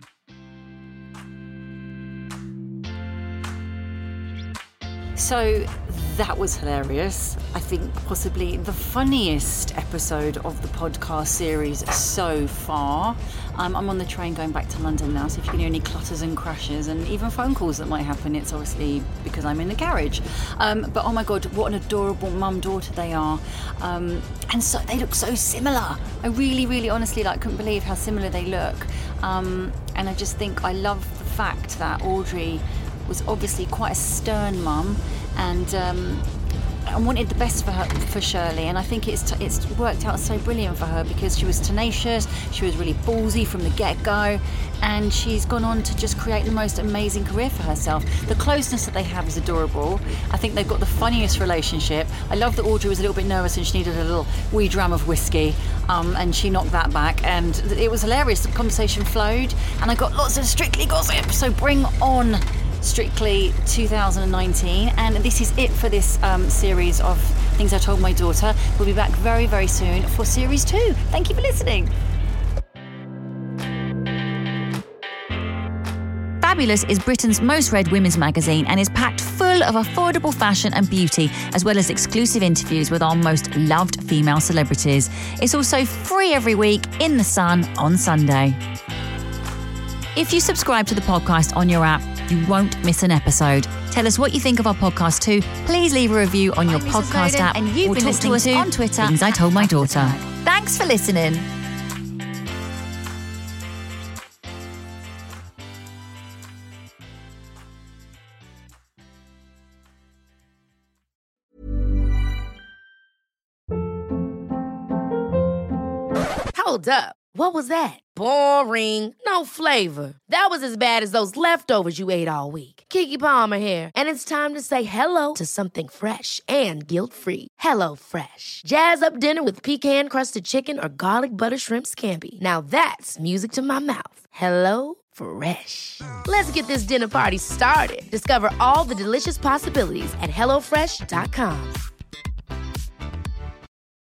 [SPEAKER 2] So that was hilarious. I think possibly the funniest episode of the podcast series so far. Um, I'm on the train going back to London now, so if you can hear any clutters and crashes and even phone calls that might happen, it's obviously because I'm in the garage. Um, but oh my God, what an adorable mum-daughter they are. Um, and so they look so similar. I really, really honestly like couldn't believe how similar they look. Um, and I just think I love the fact that Audrey was obviously quite a stern mum, and um, I wanted the best for her, for Shirley, and I think it's t- it's worked out so brilliant for her because she was tenacious, she was really ballsy from the get-go, and she's gone on to just create the most amazing career for herself. The closeness that they have is adorable. I think they've got the funniest relationship. I love that Audrey was a little bit nervous and she needed a little wee dram of whiskey, um, and she knocked that back, and it was hilarious. The conversation flowed, and I got lots of Strictly gossip, so bring on Strictly two thousand nineteen, and this is it for this um, series of Things I Told My Daughter. We'll be back very, very soon for series two. Thank you for listening.
[SPEAKER 7] Fabulous is Britain's most read women's magazine and is packed full of affordable fashion and beauty, as well as exclusive interviews with our most loved female celebrities. It's also free every week in the Sun on Sunday. If you subscribe to the podcast on your app, you won't miss an episode. Tell us what you think of our podcast too. Please leave a review on your
[SPEAKER 2] I'm Lisa
[SPEAKER 7] podcast
[SPEAKER 2] Snowden,
[SPEAKER 7] app,
[SPEAKER 2] and you've
[SPEAKER 7] or
[SPEAKER 2] been
[SPEAKER 7] talk to us
[SPEAKER 2] listening to
[SPEAKER 7] on Twitter.
[SPEAKER 2] Things I
[SPEAKER 7] at
[SPEAKER 2] Told My
[SPEAKER 7] After
[SPEAKER 2] Daughter.
[SPEAKER 7] Tag. Thanks for listening.
[SPEAKER 1] Hold up. What was that? Boring. No flavor. That was as bad as those leftovers you ate all week. Keke Palmer here, and it's time to say hello to something fresh and guilt-free. Hello Fresh. Jazz up dinner with pecan-crusted chicken or garlic butter shrimp scampi. Now that's music to my mouth. Hello Fresh. Let's get this dinner party started. Discover all the delicious possibilities at hello fresh dot com.